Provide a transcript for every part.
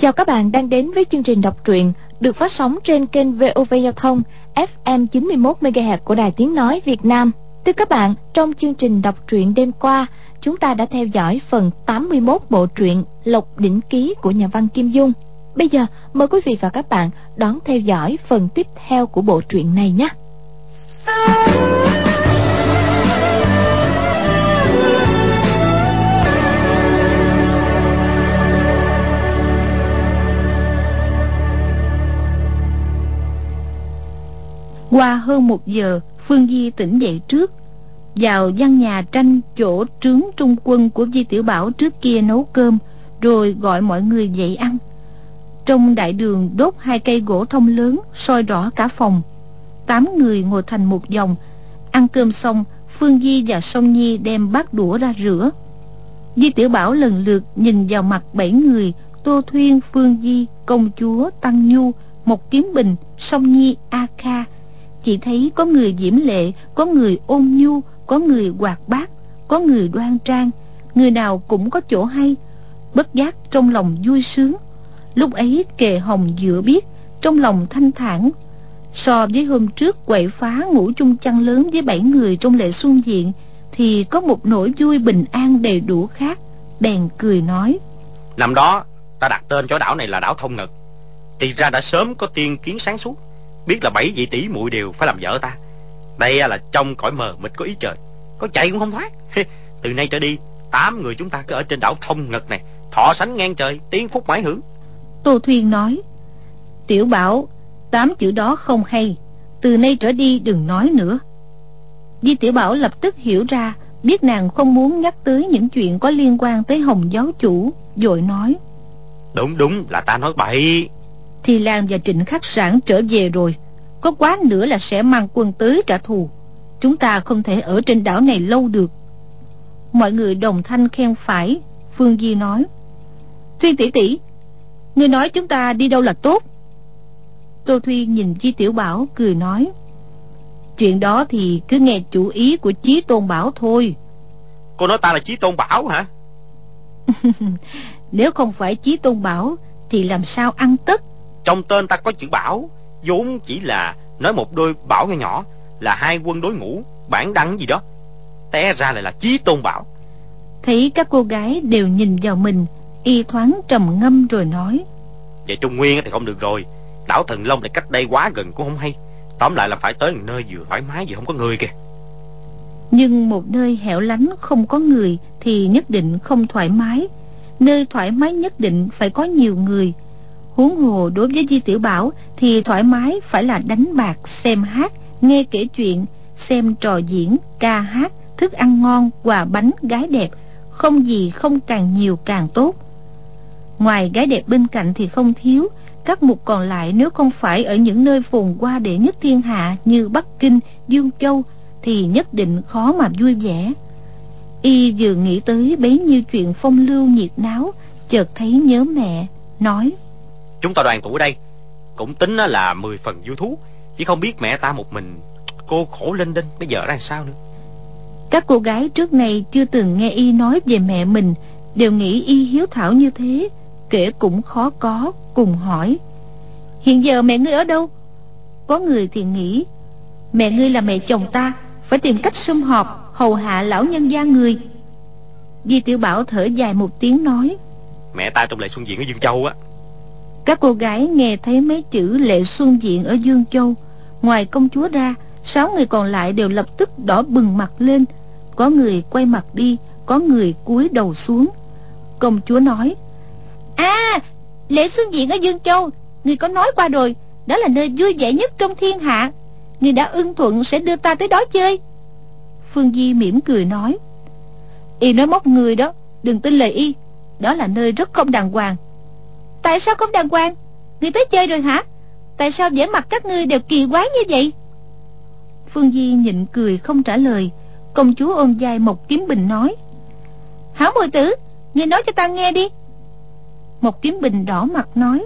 Chào các bạn đang đến với chương trình đọc truyện được phát sóng trên kênh VOV Giao thông FM 91 MHz của Đài Tiếng nói Việt Nam. Thưa các bạn, trong chương trình đọc truyện đêm qua, chúng ta đã theo dõi phần 81 bộ truyện Lộc Đỉnh Ký của nhà văn Kim Dung. Bây giờ mời quý vị và các bạn đón theo dõi phần tiếp theo của bộ truyện này nhé. Qua hơn 1 giờ, Phương Di tỉnh dậy trước, vào gian nhà tranh chỗ trướng trung quân của Di Tiểu Bảo trước kia nấu cơm, rồi gọi mọi người dậy ăn. Trong đại đường đốt 2 cây gỗ thông lớn, soi rõ cả phòng. 8 người ngồi thành một vòng. Ăn cơm xong, Phương Di và Song Nhi đem bát đũa ra rửa. Di Tiểu Bảo lần lượt nhìn vào mặt 7 người: Tô Thuyên, Phương Di, công chúa, Tăng Nhu, Mộc Kiếm Bình, Song Nhi, A Kha. Chỉ thấy có người diễm lệ, có người ôn nhu, có người hoạt bát, có người đoan trang, người nào cũng có chỗ hay. Bất giác trong lòng vui sướng. Lúc ấy kề hồng dựa biết, trong lòng thanh thản. So với hôm trước quậy phá ngủ chung chăn lớn với 7 người trong Lệ Xuân Diện, thì có một nỗi vui bình an đầy đủ khác. Bèn cười nói: Năm đó ta đặt tên cho đảo này là đảo Thông Ngật, thì ra đã sớm có tiên kiến sáng suốt, biết là 7 vị tỷ muội đều phải làm vợ ta. Đây là trong cõi mờ mịt có ý trời, có chạy cũng không thoát. Từ nay trở đi, 8 người chúng ta cứ ở trên đảo Thông Ngật này, thọ sánh ngang trời, tiên phúc mãi hưởng. Tô Thuyên nói: Tiểu Bảo, 8 chữ đó không hay, từ nay trở đi đừng nói nữa. Di Tiểu Bảo lập tức hiểu ra, biết nàng không muốn nhắc tới những chuyện có liên quan tới Hồng giáo chủ, vội nói: Đúng là ta nói bậy. Thì Lan và Trịnh Khắc Sản trở về rồi, có quá nữa là sẽ mang quân tới trả thù. Chúng ta không thể ở trên đảo này lâu được. Mọi người đồng thanh khen phải. Phương Di nói: Thuyên tỷ tỷ, ngươi nói chúng ta đi đâu là tốt? Tô Thuyên nhìn Di Tiểu Bảo cười nói: Chuyện đó thì cứ nghe chủ ý của Chí Tôn Bảo thôi. Cô nói ta là Chí Tôn Bảo hả? Nếu không phải Chí Tôn Bảo thì làm sao ăn tất? Trong tên ta có chữ Bảo, vốn chỉ là nói một đôi bảo nhỏ nhỏ, là 2 quân đối ngũ, bản đăng gì đó, té ra lại là Chí Tôn Bảo. Thấy các cô gái đều nhìn vào mình, y thoáng trầm ngâm rồi nói: Vậy Trung Nguyên thì không được rồi, đảo Thần Long lại cách đây quá gần cũng không hay. Tóm lại là phải tới một nơi vừa thoải mái vừa không có người kìa. Nhưng một nơi hẻo lánh không có người thì nhất định không thoải mái. Nơi thoải mái nhất định phải có nhiều người. Huống hồ đối với Di Tiểu Bảo thì thoải mái phải là đánh bạc, xem hát, nghe kể chuyện, xem trò diễn, ca hát, thức ăn ngon, quà bánh, gái đẹp, không gì không càng nhiều càng tốt. Ngoài gái đẹp bên cạnh thì không thiếu. Các mục còn lại nếu không phải ở những nơi phồn hoa đệ nhất thiên hạ như Bắc Kinh, Dương Châu thì nhất định khó mà vui vẻ. Y vừa nghĩ tới bấy nhiêu chuyện phong lưu nhiệt náo, chợt thấy nhớ mẹ, nói: Chúng ta đoàn tụ ở đây cũng tính là 10 phần vui thú, chỉ không biết mẹ ta một mình cô khổ linh đinh bây giờ ra sao nữa. Các cô gái trước này chưa từng nghe y nói về mẹ mình, đều nghĩ y hiếu thảo như thế, kể cũng khó có, cùng hỏi: Hiện giờ mẹ ngươi ở đâu? Có người thì nghĩ mẹ ngươi là mẹ chồng ta, phải tìm cách sum họp hầu hạ lão nhân gia người. Di Tiểu Bảo thở dài một tiếng nói: Mẹ ta trong Lệ Xuân Diện ở Dương Châu á. Các cô gái nghe thấy mấy chữ Lệ Xuân Diện ở Dương Châu, ngoài công chúa ra, 6 người còn lại đều lập tức đỏ bừng mặt lên. Có người quay mặt đi, có người cúi đầu xuống. Công chúa nói: Lệ Xuân Diện ở Dương Châu, người có nói qua rồi, đó là nơi vui vẻ nhất trong thiên hạ. Người đã ưng thuận sẽ đưa ta tới đó chơi. Phương Di mỉm cười nói: Y nói móc người đó, đừng tin lời y. Đó là nơi rất không đàng hoàng. Tại sao không đàng hoàng? Người tới chơi rồi hả? Tại sao vẻ mặt các ngươi đều kỳ quái như vậy? Phương Di nhịn cười không trả lời. Công chúa ôm vai Mộc Kiếm Bình nói: Hảo muội tử, ngươi nói cho ta nghe đi. Mộc Kiếm Bình đỏ mặt nói: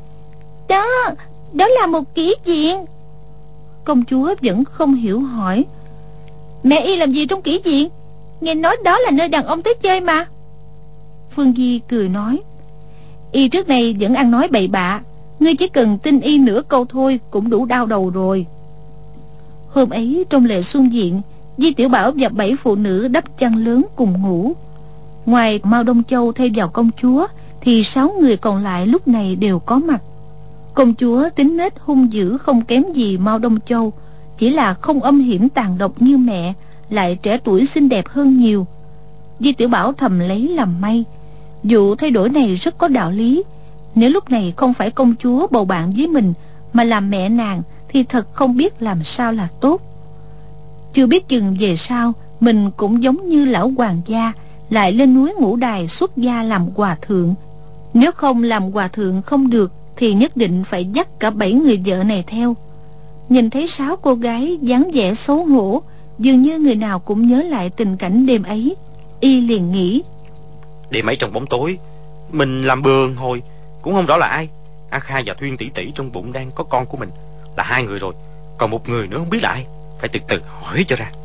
Đó là một kỹ viện. Công chúa vẫn không hiểu hỏi: Mẹ y làm gì trong kỹ viện? Nghe nói đó là nơi đàn ông tới chơi mà. Phương Di cười nói: Y trước đây vẫn ăn nói bậy bạ, ngươi chỉ cần tin y nửa câu thôi cũng đủ đau đầu rồi. Hôm ấy trong lễ xuân diện, Di Tiểu Bảo và 7 phụ nữ đắp chăn lớn cùng ngủ. Ngoài Mao Đông Châu thêm vào công chúa thì 6 người còn lại lúc này đều có mặt. Công chúa tính nết hung dữ không kém gì Mao Đông Châu, chỉ là không âm hiểm tàn độc như mẹ, lại trẻ tuổi xinh đẹp hơn nhiều. Di Tiểu Bảo thầm lấy làm may. Vụ thay đổi này rất có đạo lý. Nếu lúc này không phải công chúa bầu bạn với mình mà làm mẹ nàng thì thật không biết làm sao là tốt. Chưa biết chừng về sau mình cũng giống như lão hoàng gia, lại lên núi Ngũ Đài xuất gia làm hòa thượng. Nếu không làm hòa thượng không được thì nhất định phải dắt cả 7 người vợ này theo. Nhìn thấy 6 cô gái dáng vẻ xấu hổ, dường như người nào cũng nhớ lại tình cảnh đêm ấy. Y liền nghĩ, đêm ấy trong bóng tối mình làm bừa hồi cũng không rõ là ai. A Kha và Thuyên tỷ tỷ trong bụng đang có con của mình là 2 người rồi, còn 1 người nữa không biết là ai, phải từ từ hỏi cho ra.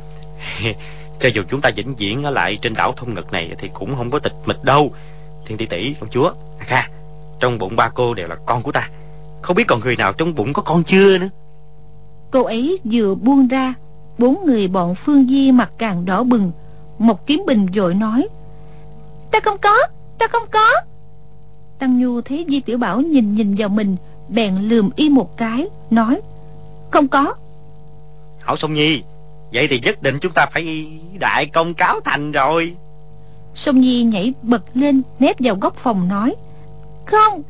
Cho dù chúng ta vĩnh viễn ở lại trên đảo Thông Ngực này thì cũng không có tịch mịch đâu. Thuyên tỷ tỷ, công chúa, A Kha, trong bụng 3 cô đều là con của ta, không biết còn người nào trong bụng có con chưa nữa. Cô ấy vừa buông ra, 4 người bọn Phương Di mặt càng đỏ bừng. Mộc Kiếm Bình vội nói, ta không có. Tăng Nhu thấy Di Tiểu Bảo nhìn vào mình, bèn lườm y một cái, nói, không có. Hảo Song Nhi, vậy thì nhất định chúng ta phải đại công cáo thành rồi. Song Nhi nhảy bật lên, nép vào góc phòng nói, không.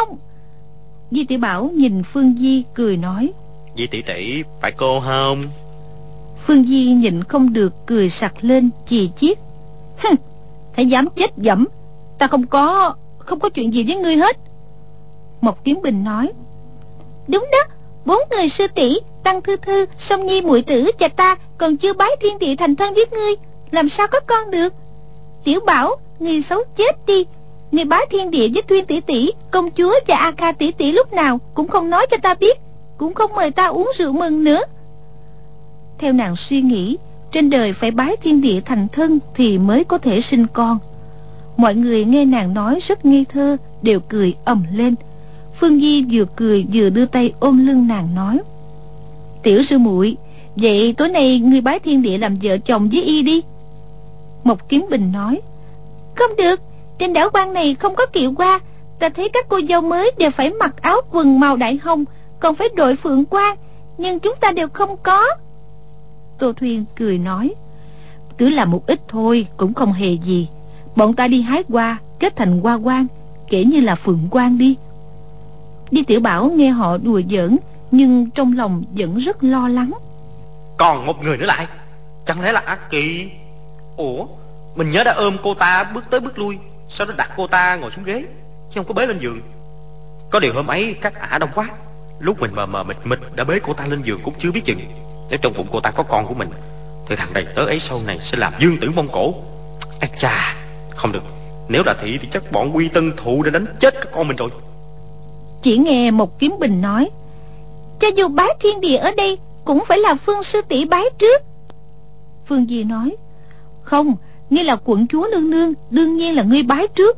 Di Tiểu Bảo nhìn Phương Di cười nói, Di tỷ tỷ phải cô không? Phương Di nhịn không được cười sặc lên, chì chiết, thấy dám chết dẫm, ta không có chuyện gì với ngươi hết. Mộc Kiếm Bình nói, đúng đó, 4 người sư tỷ Tăng Thư Thư, Song Nhi muội tử và ta còn chưa bái thiên địa thành thân với ngươi, làm sao có con được. Tiểu Bảo, ngươi xấu chết đi, ngươi bái thiên địa với Thuyên tỷ tỷ, công chúa và A Kha tỷ tỷ lúc nào cũng không nói cho ta biết, cũng không mời ta uống rượu mừng nữa. Theo nàng suy nghĩ, trên đời phải bái thiên địa thành thân thì mới có thể sinh con. Mọi người nghe nàng nói rất ngây thơ, đều cười ầm lên. Phương Di vừa cười vừa đưa tay ôm lưng nàng nói, tiểu sư muội, vậy tối nay ngươi bái thiên địa làm vợ chồng với y đi. Mộc Kiếm Bình nói, không được, trên đảo quan này không có kiệu hoa. Ta thấy các cô dâu mới đều phải mặc áo quần màu đại hồng, còn phải đội phượng quan, nhưng chúng ta đều không có. Tô Thuyên cười nói, cứ làm một ít thôi cũng không hề gì. Bọn ta đi hái hoa kết thành hoa quan, kể như là phượng quan đi. Di Tiểu Bảo nghe họ đùa giỡn, nhưng trong lòng vẫn rất lo lắng. Còn 1 người nữa lại, chẳng lẽ là Ác Kỳ? Ủa, mình nhớ đã ôm cô ta bước tới bước lui, sau đó đặt cô ta ngồi xuống ghế, chứ không có bế lên giường. Có điều hôm ấy các ả đông quá, lúc mình mờ mịt đã bế cô ta lên giường cũng chưa biết chừng. Nếu trong bụng cô ta có con của mình thì thằng đầy tớ ấy sau này sẽ làm dương tử Mông Cổ. Ây chà, không được, nếu là thị thì chắc bọn Quy Tân Thụ đã đánh chết các con mình rồi. Chỉ nghe Mộc Kiếm Bình nói, cho dù bái thiên địa ở đây cũng phải là Phương sư tỷ bái trước. Phương Di nói, không, ngươi là quận chúa nương nương, đương nhiên là ngươi bái trước.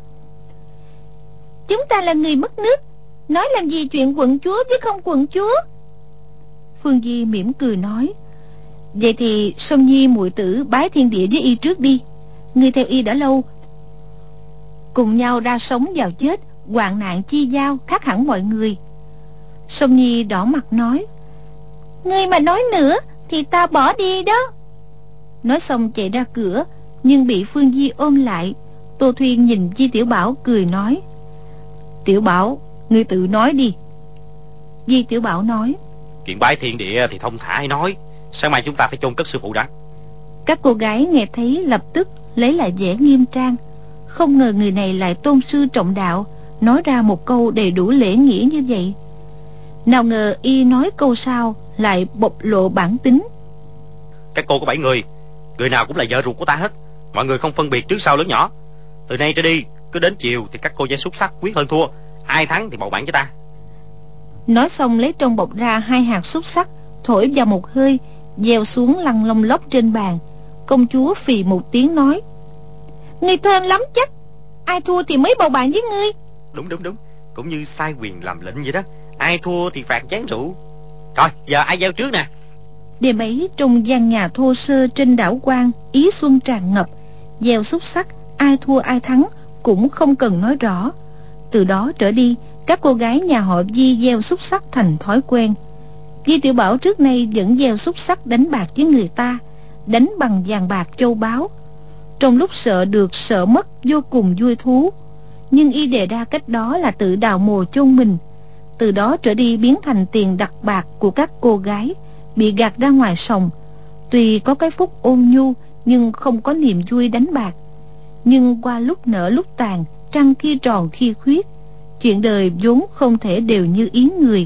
Chúng ta là người mất nước, nói làm gì chuyện quận chúa chứ không quận chúa. Phương Di mỉm cười nói, vậy thì Song Nhi muội tử bái thiên địa với y trước đi. Ngươi theo y đã lâu, cùng nhau ra sống vào chết, hoạn nạn chi giao, khác hẳn mọi người. Song Nhi đỏ mặt nói, ngươi mà nói nữa thì ta bỏ đi đó. Nói xong chạy ra cửa, nhưng bị Phương Di ôm lại. Tô Thuyên nhìn Di Tiểu Bảo cười nói, Tiểu Bảo, ngươi tự nói đi. Di Tiểu Bảo nói, chuyện bái thiên địa thì thông thả hay nói, sáng mai chúng ta phải chôn cất sư phụ đã. Các cô gái nghe thấy lập tức lấy lại vẻ nghiêm trang. Không ngờ người này lại tôn sư trọng đạo, nói ra một câu đầy đủ lễ nghĩa như vậy. Nào ngờ y nói câu sau lại bộc lộ bản tính. Các cô có 7 người, người nào cũng là vợ ruột của ta hết. Mọi người không phân biệt trước sau lớn nhỏ. Từ nay trở đi, cứ đến chiều thì các cô sẽ xúc sắc quyết hơn thua, ai thắng thì bầu bạn với ta. Nói xong lấy trong bọc ra 2 hạt xúc sắc, thổi vào một hơi, gieo xuống lăn lông lốc trên bàn. Công chúa phì một tiếng nói, ngươi thơm lắm chắc, ai thua thì mới bầu bạn với ngươi. Đúng, cũng như sai quyền làm lệnh vậy đó. Ai thua thì phạt chén rượu. Rồi, giờ ai gieo trước nè? Đêm ấy trong gian nhà thô sơ trên đảo Quan, ý xuân tràn ngập. Gieo xúc xắc, ai thua ai thắng cũng không cần nói rõ. Từ đó trở đi, các cô gái nhà họ Di gieo xúc xắc thành thói quen. Di Tiểu Bảo trước nay vẫn gieo xúc xắc đánh bạc với người ta, đánh bằng vàng bạc châu báu. Trong lúc sợ được sợ mất vô cùng vui thú, nhưng y đề ra cách đó là tự đào mồ chôn mình. Từ đó trở đi biến thành tiền đặt bạc của các cô gái, bị gạt ra ngoài sòng. Tuy có cái phúc ôn nhu nhưng không có niềm vui đánh bạc. Nhưng qua lúc nở lúc tàn, trăng khi tròn khi khuyết, chuyện đời vốn không thể đều như ý người.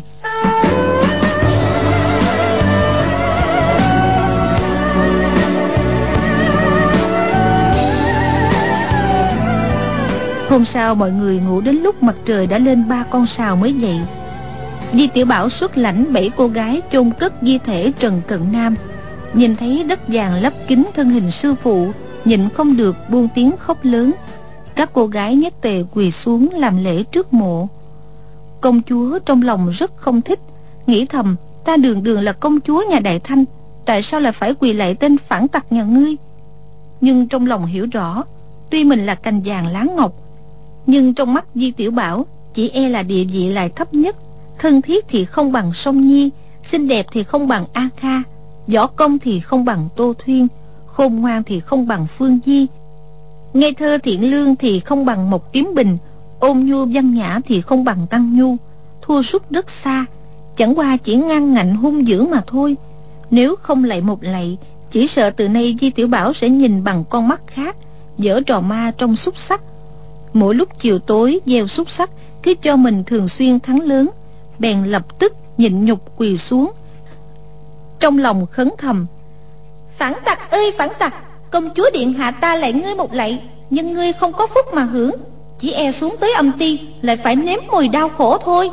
Hôm sau mọi người ngủ đến lúc mặt trời đã lên 3 con sào mới dậy. Di Tiểu Bảo xuất lãnh 7 cô gái chôn cất di thể Trần Cận Nam. Nhìn thấy đất vàng lấp kín thân hình sư phụ, nhịn không được buông tiếng khóc lớn. Các cô gái nhất tề quỳ xuống làm lễ trước mộ. Công chúa trong lòng rất không thích, nghĩ thầm: ta đường đường là công chúa nhà Đại Thanh, tại sao lại phải quỳ lạy tên phản tặc nhà ngươi? Nhưng trong lòng hiểu rõ, tuy mình là cành vàng lá ngọc, nhưng trong mắt Di Tiểu Bảo chỉ e là địa vị lại thấp nhất. Thân thiết thì không bằng Song Nhi, xinh đẹp thì không bằng A Kha, võ công thì không bằng Tô Thuyên, khôn ngoan thì không bằng Phương Di, ngây thơ thiện lương thì không bằng Mộc Kiếm Bình, ôn nhu văn nhã thì không bằng Tăng Nhu. Thua sút rất xa, chẳng qua chỉ ngang ngạnh hung dữ mà thôi. Nếu không lạy một lạy, chỉ sợ từ nay Di Tiểu Bảo sẽ nhìn bằng con mắt khác, giở trò ma trong xúc xắc. Mỗi lúc chiều tối gieo xúc xắc, cứ cho mình thường xuyên thắng lớn, bèn lập tức nhịn nhục quỳ xuống, trong lòng khấn thầm: phản tặc ơi phản tặc, công chúa điện hạ ta lạy ngươi một lạy, nhưng ngươi không có phúc mà hưởng, chỉ e xuống tới âm ti lại phải nếm mùi đau khổ thôi.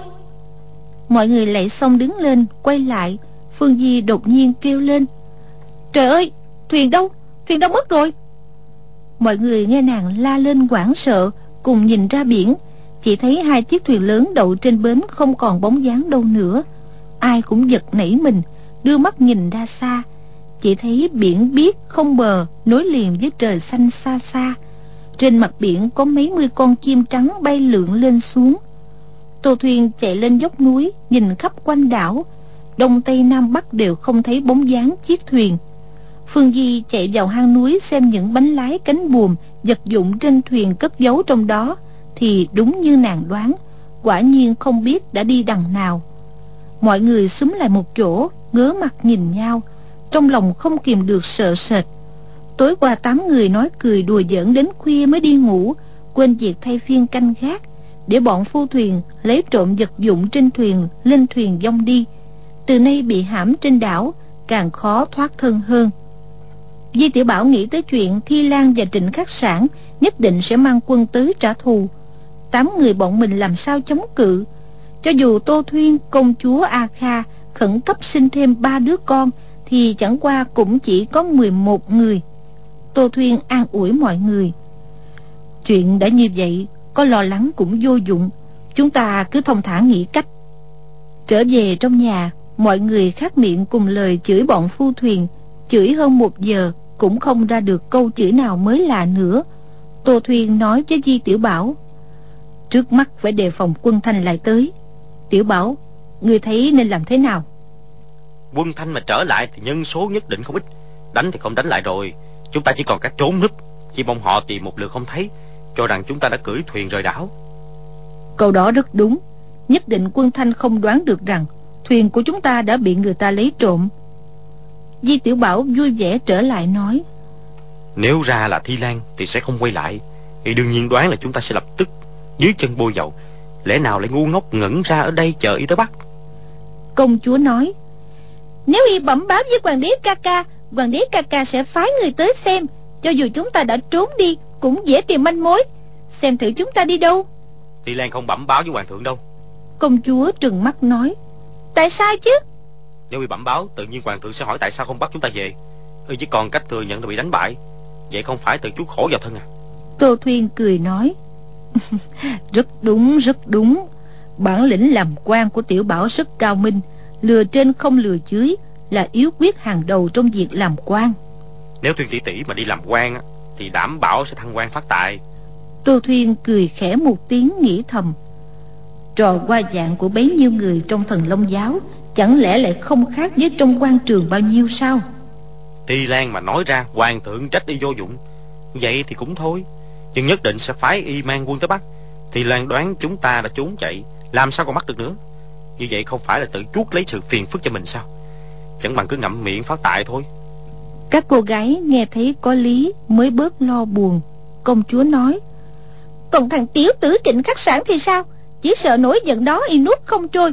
Mọi người lạy xong đứng lên quay lại. Phương Di đột nhiên kêu lên: trời ơi, thuyền đâu mất rồi? Mọi người nghe nàng la lên hoảng sợ, cùng nhìn ra biển. Chỉ thấy 2 chiếc thuyền lớn đậu trên bến không còn bóng dáng đâu nữa. Ai cũng giật nảy mình, đưa mắt nhìn ra xa. Chỉ thấy biển biếc không bờ, nối liền với trời xanh xa xa. Trên mặt biển có mấy mươi con chim trắng bay lượn lên xuống. Tô Thuyên chạy lên dốc núi, nhìn khắp quanh đảo, đông tây nam bắc đều không thấy bóng dáng chiếc thuyền. Phương Di chạy vào hang núi xem những bánh lái cánh buồm vật dụng trên thuyền cất giấu trong đó, thì đúng như nàng đoán, quả nhiên không biết đã đi đằng nào. Mọi người xúm lại một chỗ, ngớ mặt nhìn nhau, trong lòng không kìm được sợ sệt. Tối qua 8 người nói cười đùa giỡn đến khuya mới đi ngủ, quên việc thay phiên canh gác, để bọn phu thuyền lấy trộm vật dụng trên thuyền lên thuyền dông đi. Từ nay bị hãm trên đảo, càng khó thoát thân hơn. Di Tiểu Bảo nghĩ tới chuyện Thi Lan và Trịnh Khắc Sản nhất định sẽ mang quân tới trả thù. 8 người bọn mình làm sao chống cự? Cho dù Tô Thuyên, công chúa A Kha khẩn cấp sinh thêm 3 đứa con, thì chẳng qua cũng chỉ có 11 người. Tô Thuyên an ủi mọi người: chuyện đã như vậy, có lo lắng cũng vô dụng, chúng ta cứ thông thả nghĩ cách. Trở về trong nhà, mọi người khát miệng cùng lời chửi bọn phu thuyền, chửi hơn 1 giờ cũng không ra được câu chửi nào mới lạ nữa. Tô Thuyên nói với Di Tiểu Bảo: trước mắt phải đề phòng quân Thanh lại tới. Tiểu Bảo, ngươi thấy nên làm thế nào? Quân Thanh mà trở lại thì nhân số nhất định không ít, đánh thì không đánh lại rồi, chúng ta chỉ còn cách trốn núp. Chỉ mong họ tìm một lượt không thấy, cho rằng chúng ta đã cưỡi thuyền rời đảo. Câu đó rất đúng. Nhất định quân Thanh không đoán được rằng thuyền của chúng ta đã bị người ta lấy trộm. Di Tiểu Bảo vui vẻ trở lại nói: nếu ra là Thi Lan thì sẽ không quay lại, thì đương nhiên đoán là chúng ta sẽ lập tức dưới chân bôi dầu. Lẽ nào lại ngu ngốc ngẩn ra ở đây chờ y tới bắt? Công chúa nói: nếu y bẩm báo với hoàng đế ca ca, hoàng đế ca ca sẽ phái người tới xem. Cho dù chúng ta đã trốn đi cũng dễ tìm manh mối. Xem thử chúng ta đi đâu. Thi Lan không bẩm báo với hoàng thượng đâu. Công chúa trừng mắt nói: tại sao chứ? Nếu bị bẩm báo, tự nhiên hoàng thượng sẽ hỏi tại sao không bắt chúng ta về. Y chỉ còn cách thừa nhận là bị đánh bại, vậy không phải tự chuốc khổ vào thân à? Tô Thuyên cười nói: Rất đúng, rất đúng. Bản lĩnh làm quan của Tiểu Bảo rất cao minh, lừa trên không lừa dưới là yếu quyết hàng đầu trong việc làm quan. Nếu Thuyên tỷ tỷ mà đi làm quan á, thì đảm bảo sẽ thăng quan phát tài. Tô Thuyên cười khẽ một tiếng, nghĩ thầm, trò qua dạng của bấy nhiêu người trong Thần Long giáo chẳng lẽ lại không khác với trong quan trường bao nhiêu sao? Thi Lan mà nói ra hoàng thượng trách y vô dụng, vậy thì cũng thôi, nhưng nhất định sẽ phái y mang quân tới Bắc. Thi Lan đoán chúng ta đã trốn chạy, làm sao còn bắt được nữa. Như vậy không phải là tự chuốc lấy sự phiền phức cho mình sao? Chẳng bằng cứ ngậm miệng phát tài thôi. Các cô gái nghe thấy có lý mới bớt lo buồn. Công chúa nói, còn thằng tiểu tử Trịnh Khắc Sản thì sao? Chỉ sợ nổi giận đó y nuốt không trôi.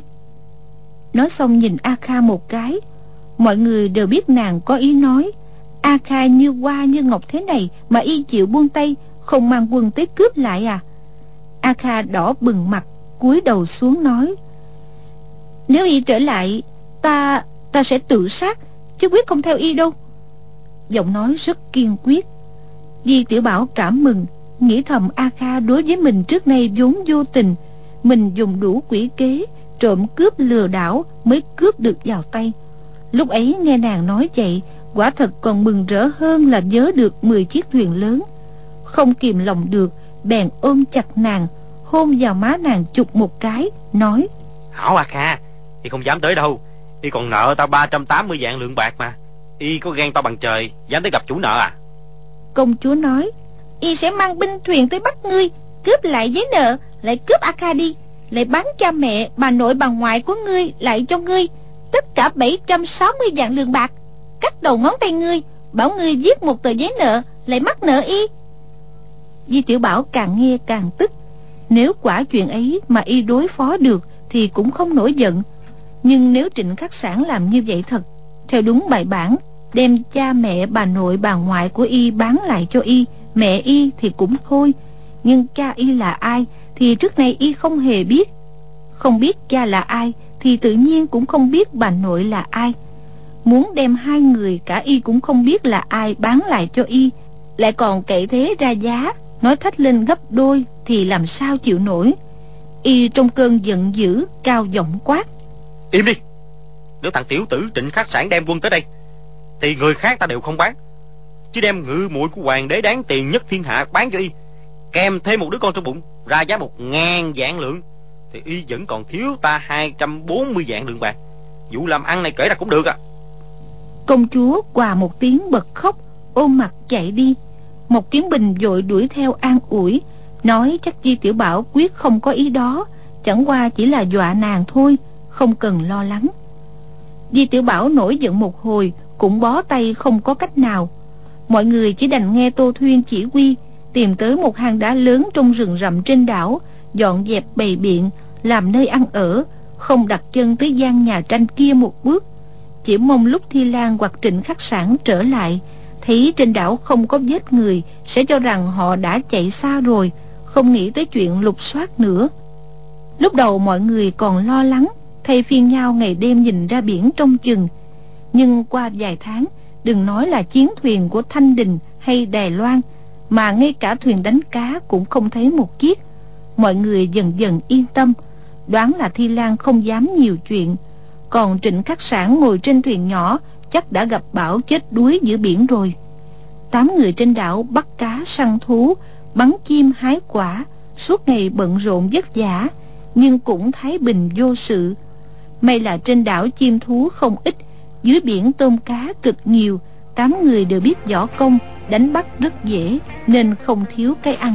Nói xong nhìn A Kha một cái. Mọi người đều biết nàng có ý nói, A Kha như hoa như ngọc thế này mà y chịu buông tay, không mang quân tới cướp lại à? A Kha đỏ bừng mặt, cúi đầu xuống nói, nếu y trở lại, ta sẽ tự sát, chứ quyết không theo y đâu. Giọng nói rất kiên quyết. Di Tiểu Bảo cảm mừng, nghĩ thầm A Kha đối với mình trước nay vốn vô tình, mình dùng đủ quỷ kế trộm cướp lừa đảo mới cướp được vào tay. Lúc ấy nghe nàng nói vậy, quả thật còn mừng rỡ hơn là vớ được 10 chiếc thuyền lớn. Không kìm lòng được, bèn ôm chặt nàng, hôn vào má nàng chụp một cái, nói, hảo A Kha, y không dám tới đâu, y còn nợ tao 380 vạn lượng bạc mà. Y có ghen to bằng trời, dám tới gặp chủ nợ à? Công chúa nói, y sẽ mang binh thuyền tới bắt ngươi, cướp lại giấy nợ, lại cướp A Kha đi, lại bán cha mẹ, bà nội bà ngoại của ngươi lại cho ngươi, tất cả 760 vạn lượng bạc, cắt đầu ngón tay ngươi, bảo ngươi viết một tờ giấy nợ, lại mắc nợ y. Di Tiểu Bảo càng nghe càng tức. Nếu quả chuyện ấy mà y đối phó được thì cũng không nổi giận, nhưng nếu Trịnh Khắc Sản làm như vậy thật, theo đúng bài bản, đem cha mẹ bà nội bà ngoại của y bán lại cho y, mẹ y thì cũng thôi, nhưng cha y là ai thì trước nay y không hề biết. Không biết cha là ai thì tự nhiên cũng không biết bà nội là ai. Muốn đem hai người cả y cũng không biết là ai bán lại cho y, lại còn cậy thế ra giá, nói thách lên gấp đôi thì làm sao chịu nổi. Y trong cơn giận dữ cao giọng quát, im đi. Nếu thằng tiểu tử Trịnh Khắc Sản đem quân tới đây thì người khác ta đều không bán, chứ đem ngự muội của hoàng đế đáng tiền nhất thiên hạ bán cho y, kèm thêm một đứa con trong bụng, ra giá 1000 vạn lượng, thì y vẫn còn thiếu ta 240 vạn lượng bạc. Vụ làm ăn này kể ra cũng được à. Công chúa quà một tiếng bật khóc, ôm mặt chạy đi. Một Kiến Bình vội đuổi theo an ủi, nói chắc Di Tiểu Bảo quyết không có ý đó, chẳng qua chỉ là dọa nàng thôi, không cần lo lắng. Di Tiểu Bảo nổi giận một hồi, cũng bó tay không có cách nào. Mọi người chỉ đành nghe Tô Thuyên chỉ huy, tìm tới một hang đá lớn trong rừng rậm trên đảo, dọn dẹp bày biện, làm nơi ăn ở, không đặt chân tới gian nhà tranh kia một bước. Chỉ mong lúc Thi Lan hoặc Trịnh Khắc Sản trở lại, thấy trên đảo không có vết người, sẽ cho rằng họ đã chạy xa rồi, không nghĩ tới chuyện lục soát nữa. Lúc đầu mọi người còn lo lắng, thay phiên nhau ngày đêm nhìn ra biển trông chừng. Nhưng qua vài tháng, đừng nói là chiến thuyền của Thanh Đình hay Đài Loan, mà ngay cả thuyền đánh cá cũng không thấy một chiếc. Mọi người dần dần yên tâm, đoán là Thi Lan không dám nhiều chuyện. Còn Trịnh Khắc Sản ngồi trên thuyền nhỏ chắc đã gặp bão chết đuối giữa biển rồi. 8 người trên đảo bắt cá săn thú, bắn chim hái quả, suốt ngày bận rộn vất vả, nhưng cũng thái bình vô sự. May là trên đảo chim thú không ít, dưới biển tôm cá cực nhiều. 8 người đều biết võ công, đánh bắt rất dễ, nên không thiếu cái ăn.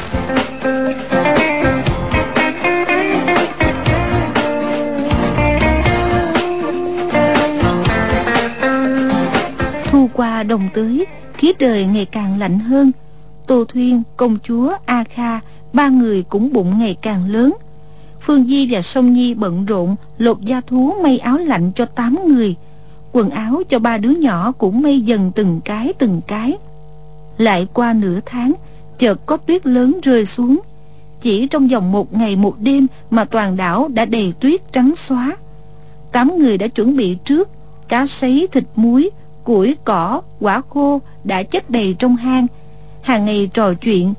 Thu qua đông tới, khí trời ngày càng lạnh hơn. Tô Thuyên, công chúa, A Kha, 3 người cũng bụng ngày càng lớn. Phương Di và Song Nhi bận rộn lột da thú may áo lạnh cho 8 người. Quần áo cho 3 đứa nhỏ cũng may dần từng cái. Lại qua nửa tháng, chợt có tuyết lớn rơi xuống. Chỉ trong vòng 1 ngày 1 đêm mà toàn đảo đã đầy tuyết trắng xóa. 8 người đã chuẩn bị trước, cá sấy, thịt muối, củi, cỏ, quả khô đã chất đầy trong hang. Hàng ngày trò chuyện,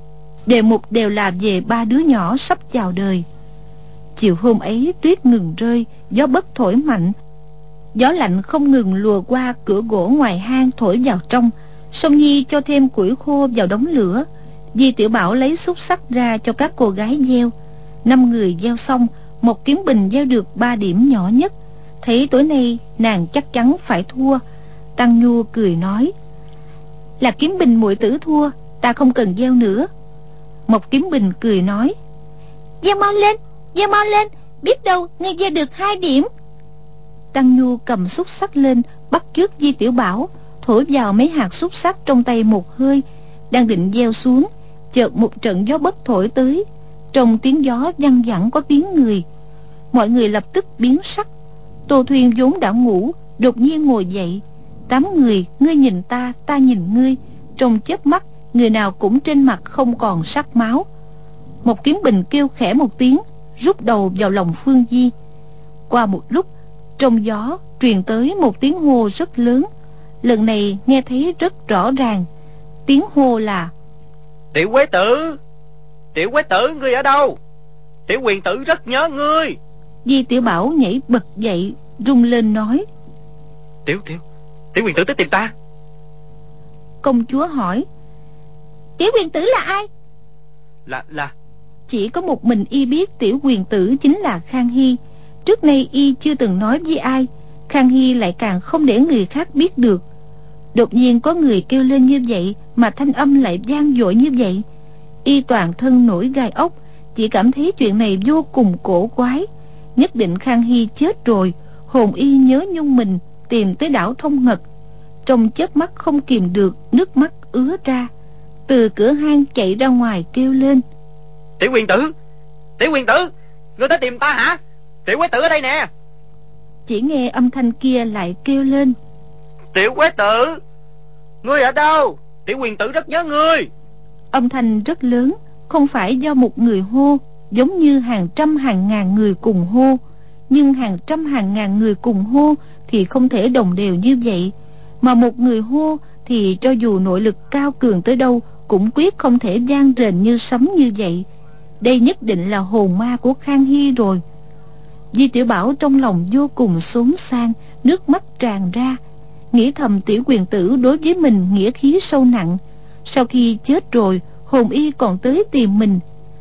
Đề mục đều là về 3 đứa nhỏ sắp chào đời. Chiều hôm ấy tuyết ngừng rơi, gió bấc thổi mạnh. Gió lạnh không ngừng lùa qua cửa gỗ ngoài hang thổi vào trong. Song Nhi cho thêm củi khô vào đống lửa. Di Tiểu Bảo lấy xúc xắc ra cho các cô gái gieo. 5 người gieo xong, một Kiếm Bình gieo được 3 điểm nhỏ nhất. Thấy tối nay nàng chắc chắn phải thua. Tăng Nhu cười nói: là Kiếm Bình muội tử thua, ta không cần gieo nữa. Một Kiếm Bình cười nói: gieo mau lên, gieo mau lên, biết đâu ngươi gieo được 2 điểm. Tăng Nhu cầm xúc xắc lên, bắt chước Di Tiểu Bảo, thổi vào mấy hạt xúc xắc trong tay một hơi. Đang định gieo xuống, chợt một trận gió bấc thổi tới. Trong tiếng gió văng vẳng có tiếng người. Mọi người lập tức biến sắc. Tô Thuyên vốn đã ngủ, đột nhiên ngồi dậy. 8 người, ngươi nhìn ta, ta nhìn ngươi. Trong chớp mắt, người nào cũng trên mặt không còn sắc máu. Một Kiếm Bình kêu khẽ một tiếng, rút đầu vào lòng Phương Di. Qua một lúc, trong gió truyền tới một tiếng hô rất lớn. Lần này nghe thấy rất rõ ràng. Tiếng hô là: Tiểu Quế Tử, Tiểu Quế Tử, ngươi ở đâu? Tiểu Huyền Tử rất nhớ ngươi. Di Tiểu Bảo nhảy bật dậy, rung lên nói: Tiểu Huyền Tử tới tìm ta. Công chúa hỏi: Tiểu Huyền Tử là ai? Là Chỉ có một mình y biết Tiểu Huyền Tử chính là Khang Hy. Trước nay y chưa từng nói với ai. Khang Hy lại càng không để người khác biết được. Đột nhiên có người kêu lên như vậy, mà thanh âm lại vang dội như vậy. Y toàn thân nổi gai ốc, chỉ cảm thấy chuyện này vô cùng cổ quái. Nhất định Khang Hy chết rồi. Hồn y nhớ nhung mình, tìm tới đảo Thông Ngật. Trong chớp mắt không kìm được, nước mắt ứa ra. Từ cửa hang chạy ra ngoài kêu lên: Tiểu Huyền Tử, Tiểu Huyền Tử, ngươi tới tìm ta hả? Tiểu Quế Tử ở đây nè. Chỉ nghe âm thanh kia lại kêu lên: Tiểu Quế Tử, ngươi ở đâu? Tiểu Huyền Tử rất nhớ ngươi. Âm thanh rất lớn, không phải do một người hô, giống như hàng trăm hàng ngàn người cùng hô. Nhưng hàng trăm hàng ngàn người cùng hô thì không thể đồng đều như vậy. Mà một người hô thì cho dù nội lực cao cường tới đâu cũng quyết không thể vang rền như sấm như vậy. Đây nhất định là hồn ma của Khang Hy rồi. Di Tiểu Bảo trong lòng vô cùng xốn sang, nước mắt tràn ra. Nghĩ thầm Tiểu Huyền Tử đối với mình nghĩa khí sâu nặng. Sau khi chết rồi, hồn y còn tới tìm mình.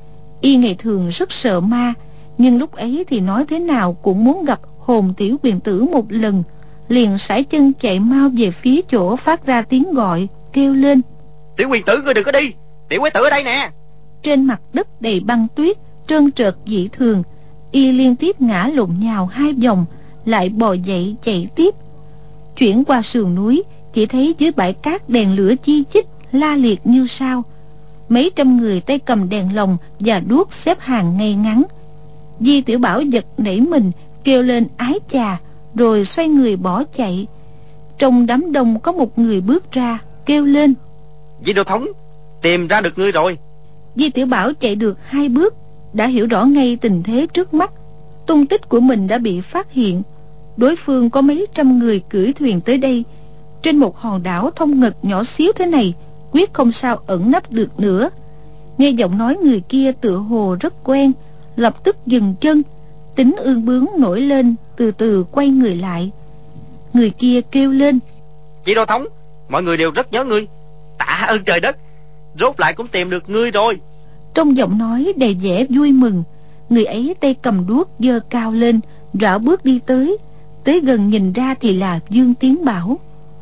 Y ngày thường rất sợ ma, nhưng lúc ấy thì nói thế nào cũng muốn gặp hồn Tiểu Huyền Tử một lần. Liền sải chân chạy mau về phía chỗ phát ra tiếng gọi, kêu lên: Tiểu Huyền Tử, ngươi đừng có đi, Tiểu Quế Tử ở đây nè. Trên mặt đất đầy băng tuyết, trơn trượt dị thường. Y liên tiếp ngã lộn nhào 2 vòng, lại bò dậy chạy tiếp. Chuyển qua sườn núi, chỉ thấy dưới bãi cát đèn lửa chi chít la liệt như sao. Mấy trăm người tay cầm đèn lồng và đuốc xếp hàng ngay ngắn. Di Tiểu Bảo giật nảy mình, kêu lên ái chà, rồi xoay người bỏ chạy. Trong đám đông có một người bước ra, kêu lên: Di Đô Thống, tìm ra được ngươi rồi. Di Tiểu Bảo chạy được 2 bước, đã hiểu rõ ngay tình thế trước mắt. Tung tích của mình đã bị phát hiện. Đối phương có mấy trăm người cưỡi thuyền tới đây. Trên một hòn đảo Thông Ngật nhỏ xíu thế này, quyết không sao ẩn nấp được nữa. Nghe giọng nói người kia tựa hồ rất quen, lập tức dừng chân. Tính ương bướng nổi lên, từ từ quay người lại. Người kia kêu lên: Di Đô Thống, mọi người đều rất nhớ ngươi. Tạ ơn trời đất, rốt lại cũng tìm được ngươi rồi. Trong giọng nói đầy vẻ vui mừng. Người ấy tay cầm đuốc giơ cao lên, rảo bước đi tới. Tới gần nhìn ra thì là Dương Tiến Bảo.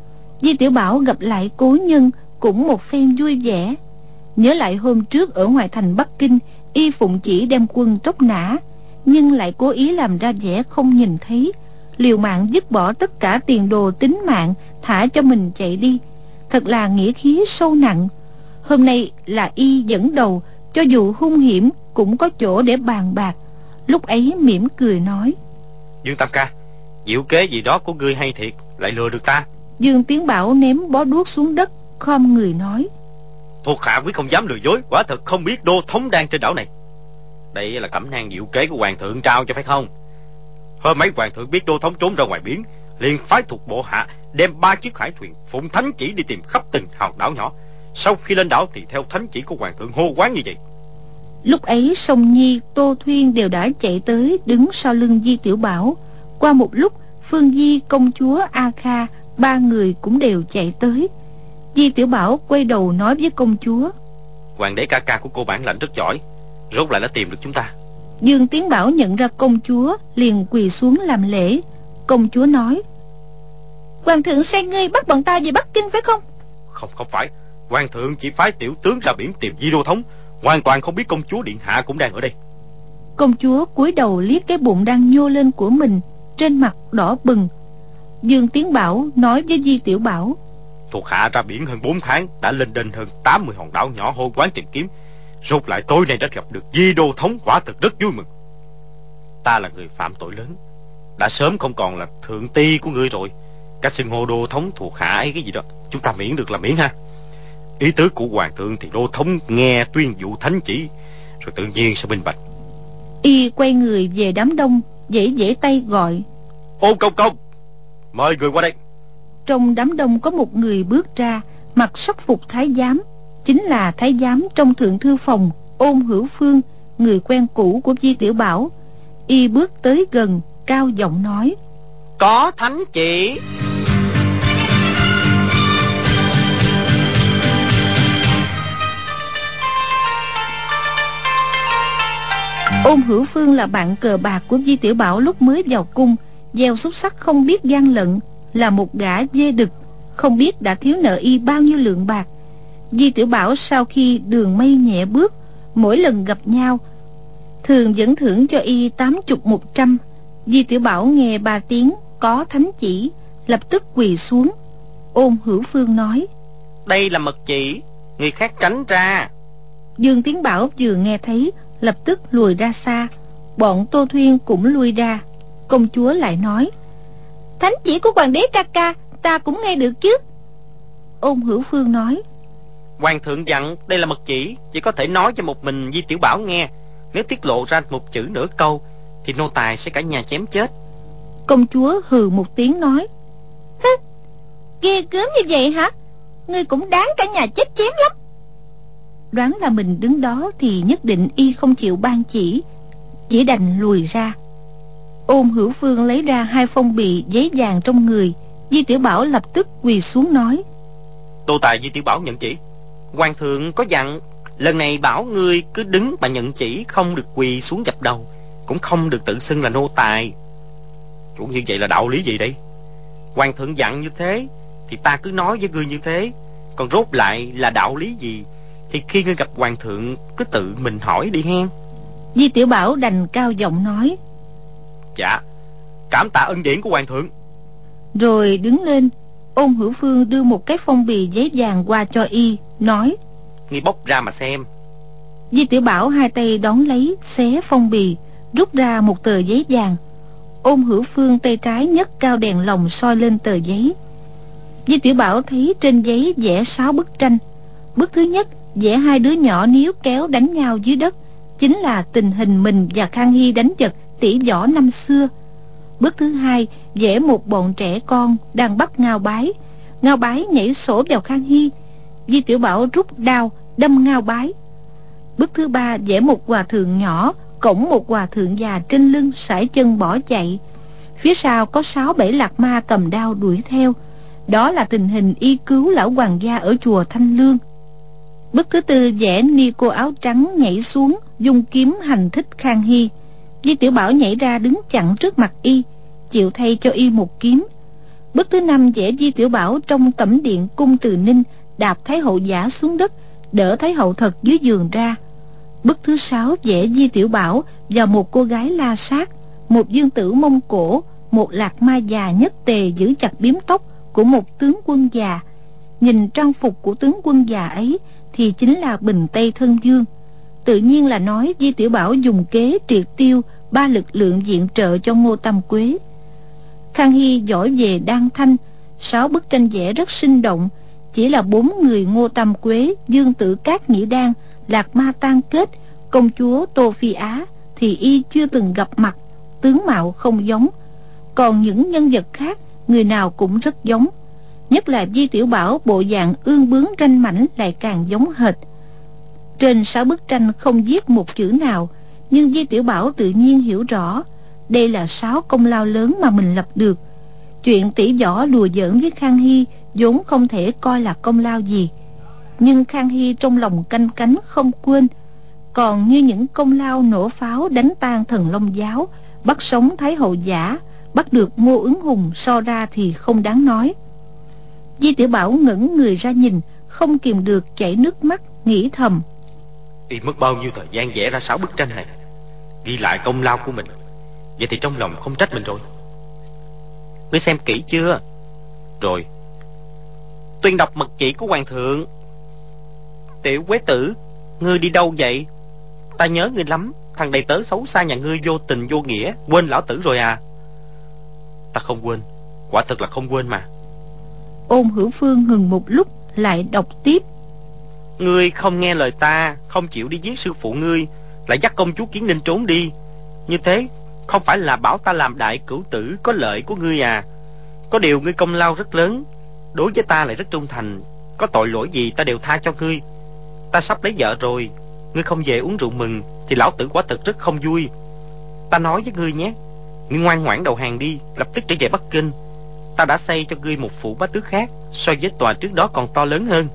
Di Tiểu Bảo gặp lại cố nhân cũng một phen vui vẻ. Nhớ lại hôm trước ở ngoài thành Bắc Kinh, y phụng chỉ đem quân tróc nã, nhưng lại cố ý làm ra vẻ không nhìn thấy, liều mạng dứt bỏ tất cả tiền đồ tính mạng, thả cho mình chạy đi. Thật là nghĩa khí sâu nặng. Hôm nay là y dẫn đầu, cho dù hung hiểm cũng có chỗ để bàn bạc. Lúc ấy mỉm cười nói: Dương Tam Ca, diệu kế gì đó của ngươi hay thiệt, lại lừa được ta. Dương Tiến Bảo ném bó đuốc xuống đất, khom người nói: Thuộc hạ quyết không dám lừa dối, quả thật không biết Đô Thống đang trên đảo này. Đây là cẩm nang diệu kế của hoàng thượng trao cho phải không? Hôm mấy hoàng thượng biết Đô Thống trốn ra ngoài biển, liền phái thuộc bộ hạ đem 3 chiếc hải thuyền phụng thánh chỉ đi tìm khắp từng hòn đảo nhỏ. sau khi lên đảo thì theo thánh chỉ của hoàng thượng hô quán như vậy. Lúc ấy Song Nhi, Tô Thuyên đều đã chạy tới đứng sau lưng Di Tiểu Bảo. Qua một lúc, Phương Di, công chúa, A Kha, ba người cũng đều chạy tới. Di Tiểu Bảo quay đầu nói với công chúa: Hoàng đế ca ca của cô bản lãnh rất giỏi, rốt lại đã tìm được chúng ta. Dương Tiến Bảo nhận ra công chúa, liền quỳ xuống làm lễ. Công chúa nói: Hoàng thượng sai ngươi bắt bọn ta về Bắc Kinh phải không? Không phải, hoàng thượng chỉ phái tiểu tướng ra biển tìm Di Đô thống, hoàn toàn không biết công chúa điện hạ cũng đang ở đây. Công chúa cúi đầu liếc cái bụng đang nhô lên của mình, trên mặt đỏ bừng. Dương Tiến Bảo nói với Di Tiểu Bảo: Thuộc hạ ra biển hơn 4 tháng, đã lên đên hơn 80 hòn đảo nhỏ hô quán tìm kiếm, rốt lại tối nay đã gặp được Di Đô thống, quả thực rất vui mừng. Ta là người phạm tội lớn, đã sớm không còn là thượng ti của ngươi rồi. Các xưng hô Đô thống thuộc hạ ấy cái gì đó, chúng ta miễn được là miễn ha. Ý tứ của hoàng thượng thì Đô thống nghe tuyên dụ thánh chỉ, rồi tự nhiên sẽ minh bạch. Y quay người về đám đông, vẫy vẫy tay gọi: Ôn công công, mời người qua đây. Trong đám đông có một người bước ra, mặc sắc phục thái giám, chính là thái giám trong thượng thư phòng Ôn Hữu Phương, người quen cũ của Di Tiểu Bảo. Y bước tới gần, cao giọng nói: Có thánh chỉ. Ôn Hữu Phương là bạn cờ bạc của Di Tiểu Bảo lúc mới vào cung, gieo xúc sắc không biết gian lận, là một gã dê đực, không biết đã thiếu nợ y bao nhiêu lượng bạc. Di Tiểu Bảo sau khi đường mây nhẹ bước, mỗi lần gặp nhau thường vẫn thưởng cho y 80-100. Di Tiểu Bảo nghe 3 tiếng có thánh chỉ, lập tức quỳ xuống. Ôn Hữu Phương nói: Đây là mật chỉ, người khác tránh ra. Dương Tiến Bảo vừa nghe thấy, lập tức lùi ra xa. Bọn Tô Thuyên cũng lui ra. Công chúa lại nói: Thánh chỉ của hoàng đế ca ca ta cũng nghe được chứ. Ôn Hữu Phương nói: Hoàng thượng dặn đây là mật chỉ có thể nói cho một mình Di Tiểu Bảo nghe. Nếu tiết lộ ra một chữ nửa câu thì nô tài sẽ cả nhà chém chết. Công chúa hừ một tiếng nói: Hứ, ghê gớm như vậy hả? Ngươi cũng đáng cả nhà chết chém lắm. Đoán là mình đứng đó thì nhất định y không chịu ban chỉ đành lùi ra. Ôn Hữu Phương lấy ra 2 phong bì giấy vàng trong người. Di Tiểu Bảo lập tức quỳ xuống nói: Tô tài Di Tiểu Bảo nhận chỉ. Hoàng thượng có dặn lần này bảo ngươi cứ đứng mà nhận chỉ, không được quỳ xuống dập đầu, cũng không được tự xưng là nô tài. Chủ như vậy là đạo lý gì đây? Hoàng thượng dặn như thế thì ta cứ nói với ngươi như thế, còn rốt lại là đạo lý gì thì khi ngươi gặp hoàng thượng cứ tự mình hỏi đi hen. Di Tiểu Bảo đành cao giọng nói: Dạ, cảm tạ ân điển của hoàng thượng. Rồi đứng lên. Ôn Hữu Phương đưa một cái phong bì giấy vàng qua cho y, nói: Ngươi bóc ra mà xem. Di Tiểu Bảo 2 tay đón lấy, xé phong bì, rút ra một tờ giấy vàng. Ôn Hữu Phương tay trái nhấc cao đèn lồng soi lên tờ giấy. Di Tiểu Bảo thấy trên giấy vẽ 6 bức tranh. Bức thứ nhất vẽ 2 đứa nhỏ níu kéo đánh nhau dưới đất, chính là tình hình mình và Khang Hy đánh giật tỷ võ năm xưa. Bức thứ hai vẽ một bọn trẻ con đang bắt Ngao Bái. Ngao Bái nhảy sổ vào Khang Hy. Di Tiểu Bảo rút đao đâm Ngao Bái. Bức thứ ba vẽ một hòa thượng nhỏ cõng một hòa thượng già trên lưng, sải chân bỏ chạy. Phía sau có 6-7 lạc ma cầm đao đuổi theo. Đó là tình hình y cứu lão hoàng gia ở chùa Thanh Lương. Bức thứ tư vẽ ni cô áo trắng nhảy xuống dùng kiếm hành thích Khang Hy. Di Tiểu Bảo nhảy ra đứng chặn trước mặt y, chịu thay cho y một kiếm. Bức thứ năm vẽ Di Tiểu Bảo trong tẩm điện cung Từ Ninh đạp Thái hậu giả xuống đất, đỡ Thái hậu thật dưới giường ra. Bức thứ 6 vẽ Di Tiểu Bảo và một cô gái la sát, một dương tử Mông Cổ, một lạc ma già nhất tề giữ chặt biếm tóc của một tướng quân già. Nhìn trang phục của tướng quân già ấy thì chính là Bình Tây Thân Dương. Tự nhiên là nói Di Tiểu Bảo dùng kế triệt tiêu 3 lực lượng viện trợ cho Ngô Tam Quế. Khang Hy giỏi về đan thanh, 6 bức tranh vẽ rất sinh động. Chỉ là 4 người Ngô Tam Quế, Dương Tử Cát Nhĩ Đan, Lạc Ma Tan Kết, công chúa Tô Phi Á thì y chưa từng gặp mặt, tướng mạo không giống. Còn những nhân vật khác người nào cũng rất giống. nhất là Di Tiểu Bảo bộ dạng ương bướng ranh mãnh lại càng giống hệt. Trên 6 bức tranh không viết một chữ nào, nhưng Di Tiểu Bảo tự nhiên hiểu rõ đây là 6 công lao lớn mà mình lập được. Chuyện tỷ võ đùa giỡn với Khang Hy vốn không thể coi là công lao gì, nhưng Khang Hy trong lòng canh cánh không quên. Còn như những công lao nổ pháo đánh tan Thần Long Giáo, bắt sống Thái Hậu Giả, bắt được Ngô Ứng Hùng so ra thì không đáng nói. Di Tiểu Bảo ngẩng người ra nhìn, không kìm được chảy nước mắt, nghĩ thầm: Y mất bao nhiêu thời gian vẽ ra 6 bức tranh này, ghi lại công lao của mình, vậy thì trong lòng không trách mình rồi. Ngươi xem kỹ chưa? Rồi. Tuyên đọc mật chỉ của hoàng thượng. Tiểu Quế Tử, ngươi đi đâu vậy? Ta nhớ ngươi lắm. Thằng đầy tớ xấu xa nhà ngươi vô tình vô nghĩa, quên lão tử rồi à? Ta không quên, quả thật là không quên mà. Ôn Hữu Phương ngừng một lúc, lại đọc tiếp: Ngươi không nghe lời ta, không chịu đi giết sư phụ ngươi, lại dắt công chúa Kiến Ninh trốn đi. Như thế không phải là bảo ta làm đại cửu tử có lợi của ngươi à? Có điều ngươi công lao rất lớn, đối với ta lại rất trung thành, có tội lỗi gì ta đều tha cho ngươi. Ta sắp lấy vợ rồi, ngươi không về uống rượu mừng thì lão tử quả thật rất không vui. Ta nói với ngươi nhé, ngươi ngoan ngoãn đầu hàng đi, lập tức trở về Bắc Kinh. Ta đã xây cho ngươi một phủ bá tước khác, so với tòa trước đó còn to lớn hơn.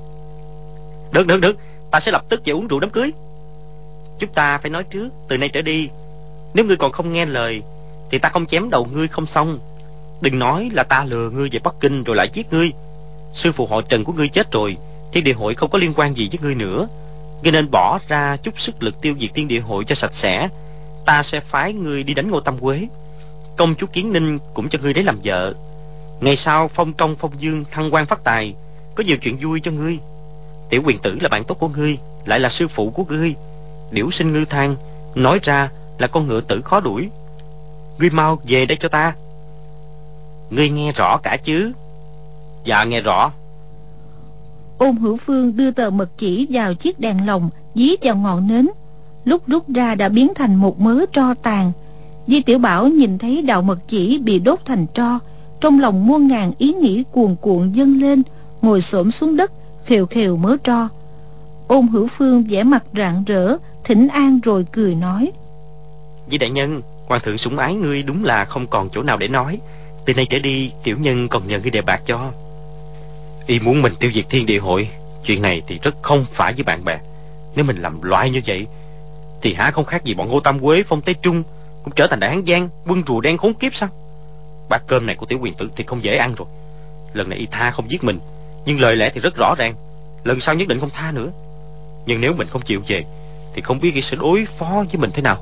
Được, ta sẽ lập tức về uống rượu đám cưới. Chúng ta phải nói trước, từ nay trở đi, nếu ngươi còn không nghe lời thì ta không chém đầu ngươi không xong. Đừng nói là ta lừa ngươi về Bắc Kinh rồi lại giết ngươi. Sư phụ họ Trần của ngươi chết rồi, Thiên Địa Hội không có liên quan gì với ngươi nữa. Ngươi nên bỏ ra chút sức lực tiêu diệt Thiên Địa Hội cho sạch sẽ. Ta sẽ phái ngươi đi đánh Ngô Tam Quế. Công chúa Kiến Ninh cũng cho ngươi đấy làm vợ. Ngày sau phong trong phong dương, thăng quan phát tài, có nhiều chuyện vui cho ngươi. Tiểu Quyền Tử là bạn tốt của ngươi, lại là sư phụ của ngươi. Điểu sinh ngư thang, nói ra là con ngựa tử khó đuổi. Ngươi mau về đây cho ta. Ngươi nghe rõ cả chứ? Dạ nghe rõ. Ôn Hữu Phương đưa tờ mật chỉ vào chiếc đèn lồng, dí vào ngọn nến. Lúc rút ra đã biến thành một mớ tro tàn. Di Tiểu Bảo nhìn thấy đạo mật chỉ bị đốt thành tro, trong lòng muôn ngàn ý nghĩ cuồn cuộn dâng lên, ngồi xổm xuống đất khều khều mớ tro. Ôn Hữu Phương vẻ mặt rạng rỡ, thỉnh an rồi cười nói: Di đại nhân, hoàng thượng sủng ái ngươi đúng là không còn chỗ nào để nói. Từ nay trở đi, tiểu nhân còn nhờ ngươi đề bạc cho. Y muốn mình tiêu diệt Thiên Địa Hội, chuyện này thì rất không phải với bạn bè. Nếu mình làm loại như vậy thì há không khác gì bọn Ngô Tam Quế, Phong Tế Trung cũng trở thành đại hán giang, quân rùa đen khốn kiếp sao? Bát cơm này của Tiểu Quyền Tử thì không dễ ăn rồi. Lần này y tha không giết mình, nhưng lời lẽ thì rất rõ ràng, lần sau nhất định không tha nữa. Nhưng nếu mình không chịu về thì không biết y sẽ đối phó với mình thế nào.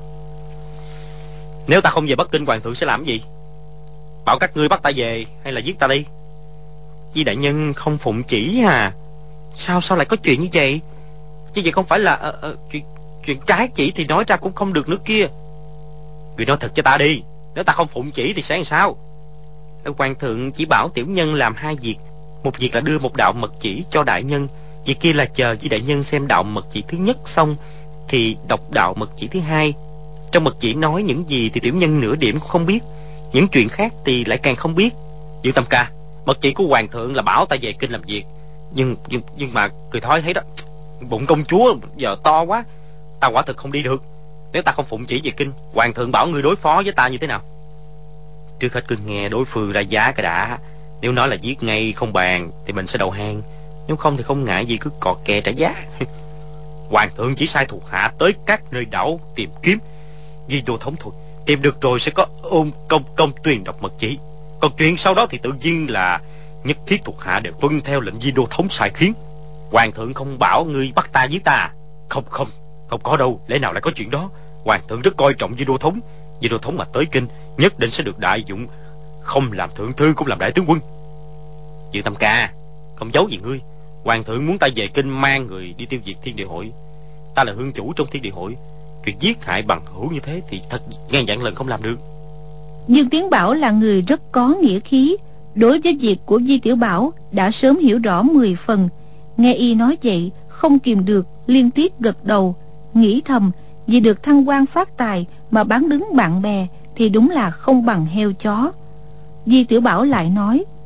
Nếu ta không về Bắc Kinh, hoàng thượng sẽ làm gì? Bảo các ngươi bắt ta về hay là giết ta đi? Di đại nhân không phụng chỉ à? Sao lại có chuyện như vậy? Chứ vậy không phải là chuyện trái chỉ thì nói ra cũng không được nữa kia. Người nói thật cho ta đi, nếu ta không phụng chỉ thì sẽ làm sao? Hoàng thượng chỉ bảo tiểu nhân làm 2 việc. Một việc là đưa một đạo mật chỉ cho đại nhân, việc kia là chờ Di đại nhân xem đạo mật chỉ thứ nhất xong thì đọc đạo mật chỉ thứ 2. Trong mật chỉ nói những gì thì tiểu nhân nửa điểm cũng không biết, những chuyện khác thì lại càng không biết. Dương Tam ca, mật chỉ của hoàng thượng là bảo ta về kinh làm việc, nhưng mà cười thói thấy đó, bụng công chúa giờ to quá, ta quả thực không đi được. Nếu ta không phụng chỉ về kinh, hoàng thượng bảo ngươi đối phó với ta như thế nào? Trước hết cứ nghe đối phương ra giá cái đã. Nếu nói là giết ngay không bàn thì mình sẽ đầu hàng, nếu không thì không ngại gì cứ cọt kè trả giá. Hoàng thượng chỉ sai thuộc hạ tới các nơi đảo tìm kiếm Di Đô Thống thôi, tìm được rồi sẽ có ôm công truyền đọc mật chỉ. Còn chuyện sau đó thì tự nhiên là nhất thiết thuộc hạ đều tuân theo lệnh Di Đô Thống sai khiến. Hoàng thượng không bảo ngươi bắt ta giết ta? Không có đâu, lẽ nào lại có chuyện đó? Hoàng thượng rất coi trọng Di Đô Thống. Di Đô Thống mà tới kinh nhất định sẽ được đại dụng, không làm thượng thư cũng làm đại tướng quân. Dương Tam ca, không giấu gì ngươi, hoàng thượng muốn ta về kinh mang người đi tiêu diệt Thiên Địa Hội. Ta là hương chủ trong Thiên Địa Hội, chuyện giết hại bằng hữu như thế thì thật ngàn vạn lần không làm được. Dương Tiến Bảo là người rất có nghĩa khí, đối với việc của Di Tiểu Bảo đã sớm hiểu rõ 10 phần. Nghe y nói vậy không kìm được liên tiếp gật đầu, nghĩ thầm vì được thăng quan phát tài mà bán đứng bạn bè thì đúng là không bằng heo chó. Di Tiểu Bảo lại nói: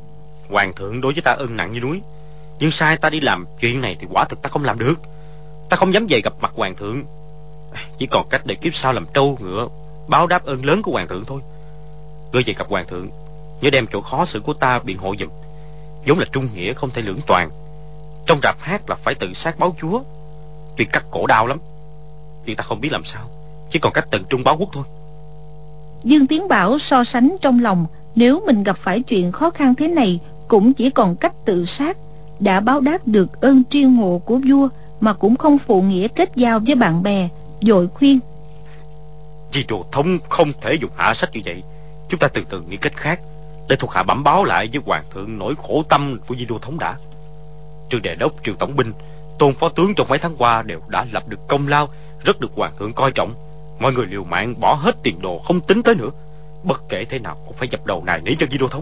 Hoàng thượng đối với ta ân nặng như núi, nhưng sai ta đi làm chuyện này thì quả thực ta không làm được. Ta không dám về gặp mặt hoàng thượng, chỉ còn cách để kiếp sau làm trâu ngựa báo đáp ơn lớn của hoàng thượng thôi. Ngươi về gặp hoàng thượng, nhớ đem chỗ khó xử của ta biện hộ giùm. Vốn là trung nghĩa không thể lưỡng toàn, trong rạp hát là phải tự sát báo chúa, tuy cắt cổ đau lắm, nhưng ta không biết làm sao, chỉ còn cách tận trung báo quốc thôi. Dương Tiến Bảo so sánh trong lòng, nếu mình gặp phải chuyện khó khăn thế này cũng chỉ còn cách tự sát. Đã báo đáp được ơn tri ngộ của vua mà cũng không phụ nghĩa kết giao với bạn bè, vội khuyên: Di Đô Thống không thể dùng hạ sách như vậy. Chúng ta từ từ nghĩ cách khác, để thuộc hạ bẩm báo lại với hoàng thượng nỗi khổ tâm của Di Đô Thống đã. Trương Đề Đốc, Trương Tổng binh, Tôn Phó tướng trong mấy tháng qua đều đã lập được công lao, rất được hoàng thượng coi trọng. Mọi người liều mạng bỏ hết tiền đồ không tính tới nữa, bất kể thế nào cũng phải dập đầu nài nỉ cho Di Đô Thống.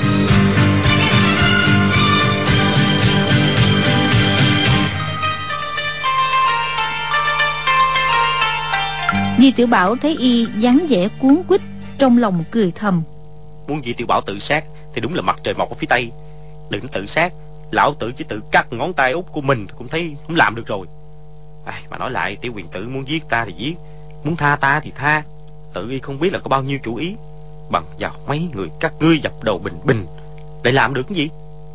Di Tiểu Bảo thấy y dáng vẻ cuống quýt, trong lòng cười thầm: Muốn Di Tiểu Bảo tự sát thì đúng là mặt trời mọc ở phía tây. Đừng tự sát, lão tử chỉ tự cắt ngón tay út của mình cũng thấy không làm được rồi. Mà nói lại, tiểu quyền tử muốn giết ta thì giết, muốn tha ta thì tha. Tự y không biết là có bao nhiêu chủ ý, bằng vào mấy người các ngươi dập đầu bình bình để làm được cái gì.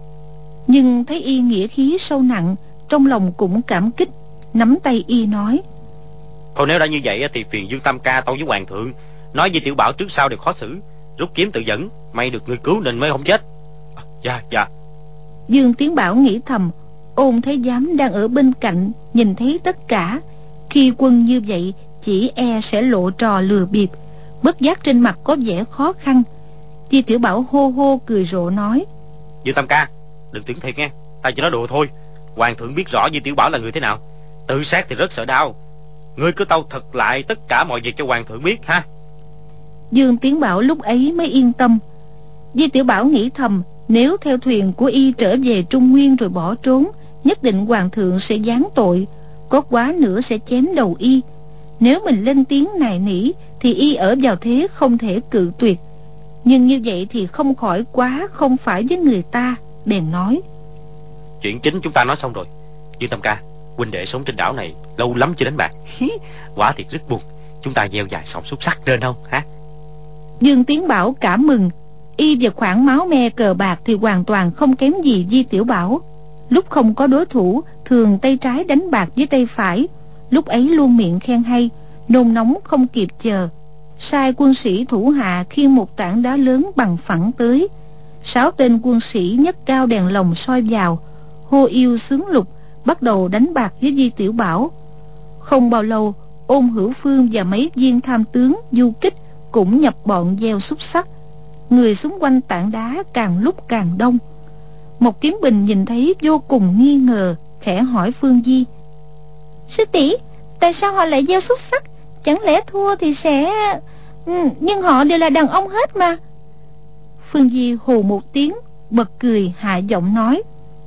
Nhưng thấy y nghĩa khí sâu nặng, trong lòng cũng cảm kích, nắm tay y nói: Thôi nếu đã như vậy thì phiền Dương Tam Ca tâu với hoàng thượng, nói với Tiểu Bảo trước sau đều khó xử, rút kiếm tự dẫn, may được người cứu nên mới không chết. Dạ. Dương Tiến Bảo nghĩ thầm, Ôn Thái Giám đang ở bên cạnh nhìn thấy tất cả, khi quân như vậy chỉ e sẽ lộ trò lừa bịp. Bất giác trên mặt có vẻ khó khăn. Di Tiểu Bảo hô hô cười rộ nói: Dương Tam Ca, đừng tưởng thiệt nghe, ta chỉ nói đùa thôi. Hoàng thượng biết rõ Di Tiểu Bảo là người thế nào, tự sát thì rất sợ đau. Ngươi cứ tâu thật lại tất cả mọi việc cho hoàng thượng biết ha. Dương Tiến Bảo lúc ấy mới yên tâm. Di Tiểu Bảo nghĩ thầm, nếu theo thuyền của y trở về Trung Nguyên rồi bỏ trốn, nhất định hoàng thượng sẽ giáng tội, có quá nữa sẽ chém đầu y. Nếu mình lên tiếng nài nỉ thì y ở vào thế không thể cự tuyệt, nhưng như vậy thì không khỏi quá không phải với người ta. Bèn nói: Chuyện chính chúng ta nói xong rồi. Dương Tam Ca, huynh đệ sống trên đảo này lâu lắm chưa đánh bạc, quả thiệt rất buồn. Chúng ta gieo dài sòng xúc sắc nên không hả? Dương Tiến Bảo cảm mừng. Y về khoản máu me cờ bạc thì hoàn toàn không kém gì Di Tiểu Bảo. Lúc không có đối thủ, thường tay trái đánh bạc với tay phải, lúc ấy luôn miệng khen hay, nôn nóng không kịp chờ, sai quân sĩ thủ hạ khiêng một tảng đá lớn bằng phẳng tới. 6 tên quân sĩ nhấc cao đèn lồng soi vào, hô yêu sướng lục, bắt đầu đánh bạc với Di Tiểu Bảo. Không bao lâu, Ôn Hữu Phương và mấy viên tham tướng du kích cũng nhập bọn gieo xúc sắc. Người xung quanh tảng đá càng lúc càng đông. Một Kiếm Bình nhìn thấy vô cùng nghi ngờ, khẽ hỏi Phương Di: Sư tỷ, tại sao họ lại gieo xúc sắc? Chẳng lẽ thua thì sẽ... nhưng họ đều là đàn ông hết mà. Phương Di hù một tiếng, bật cười hạ giọng nói: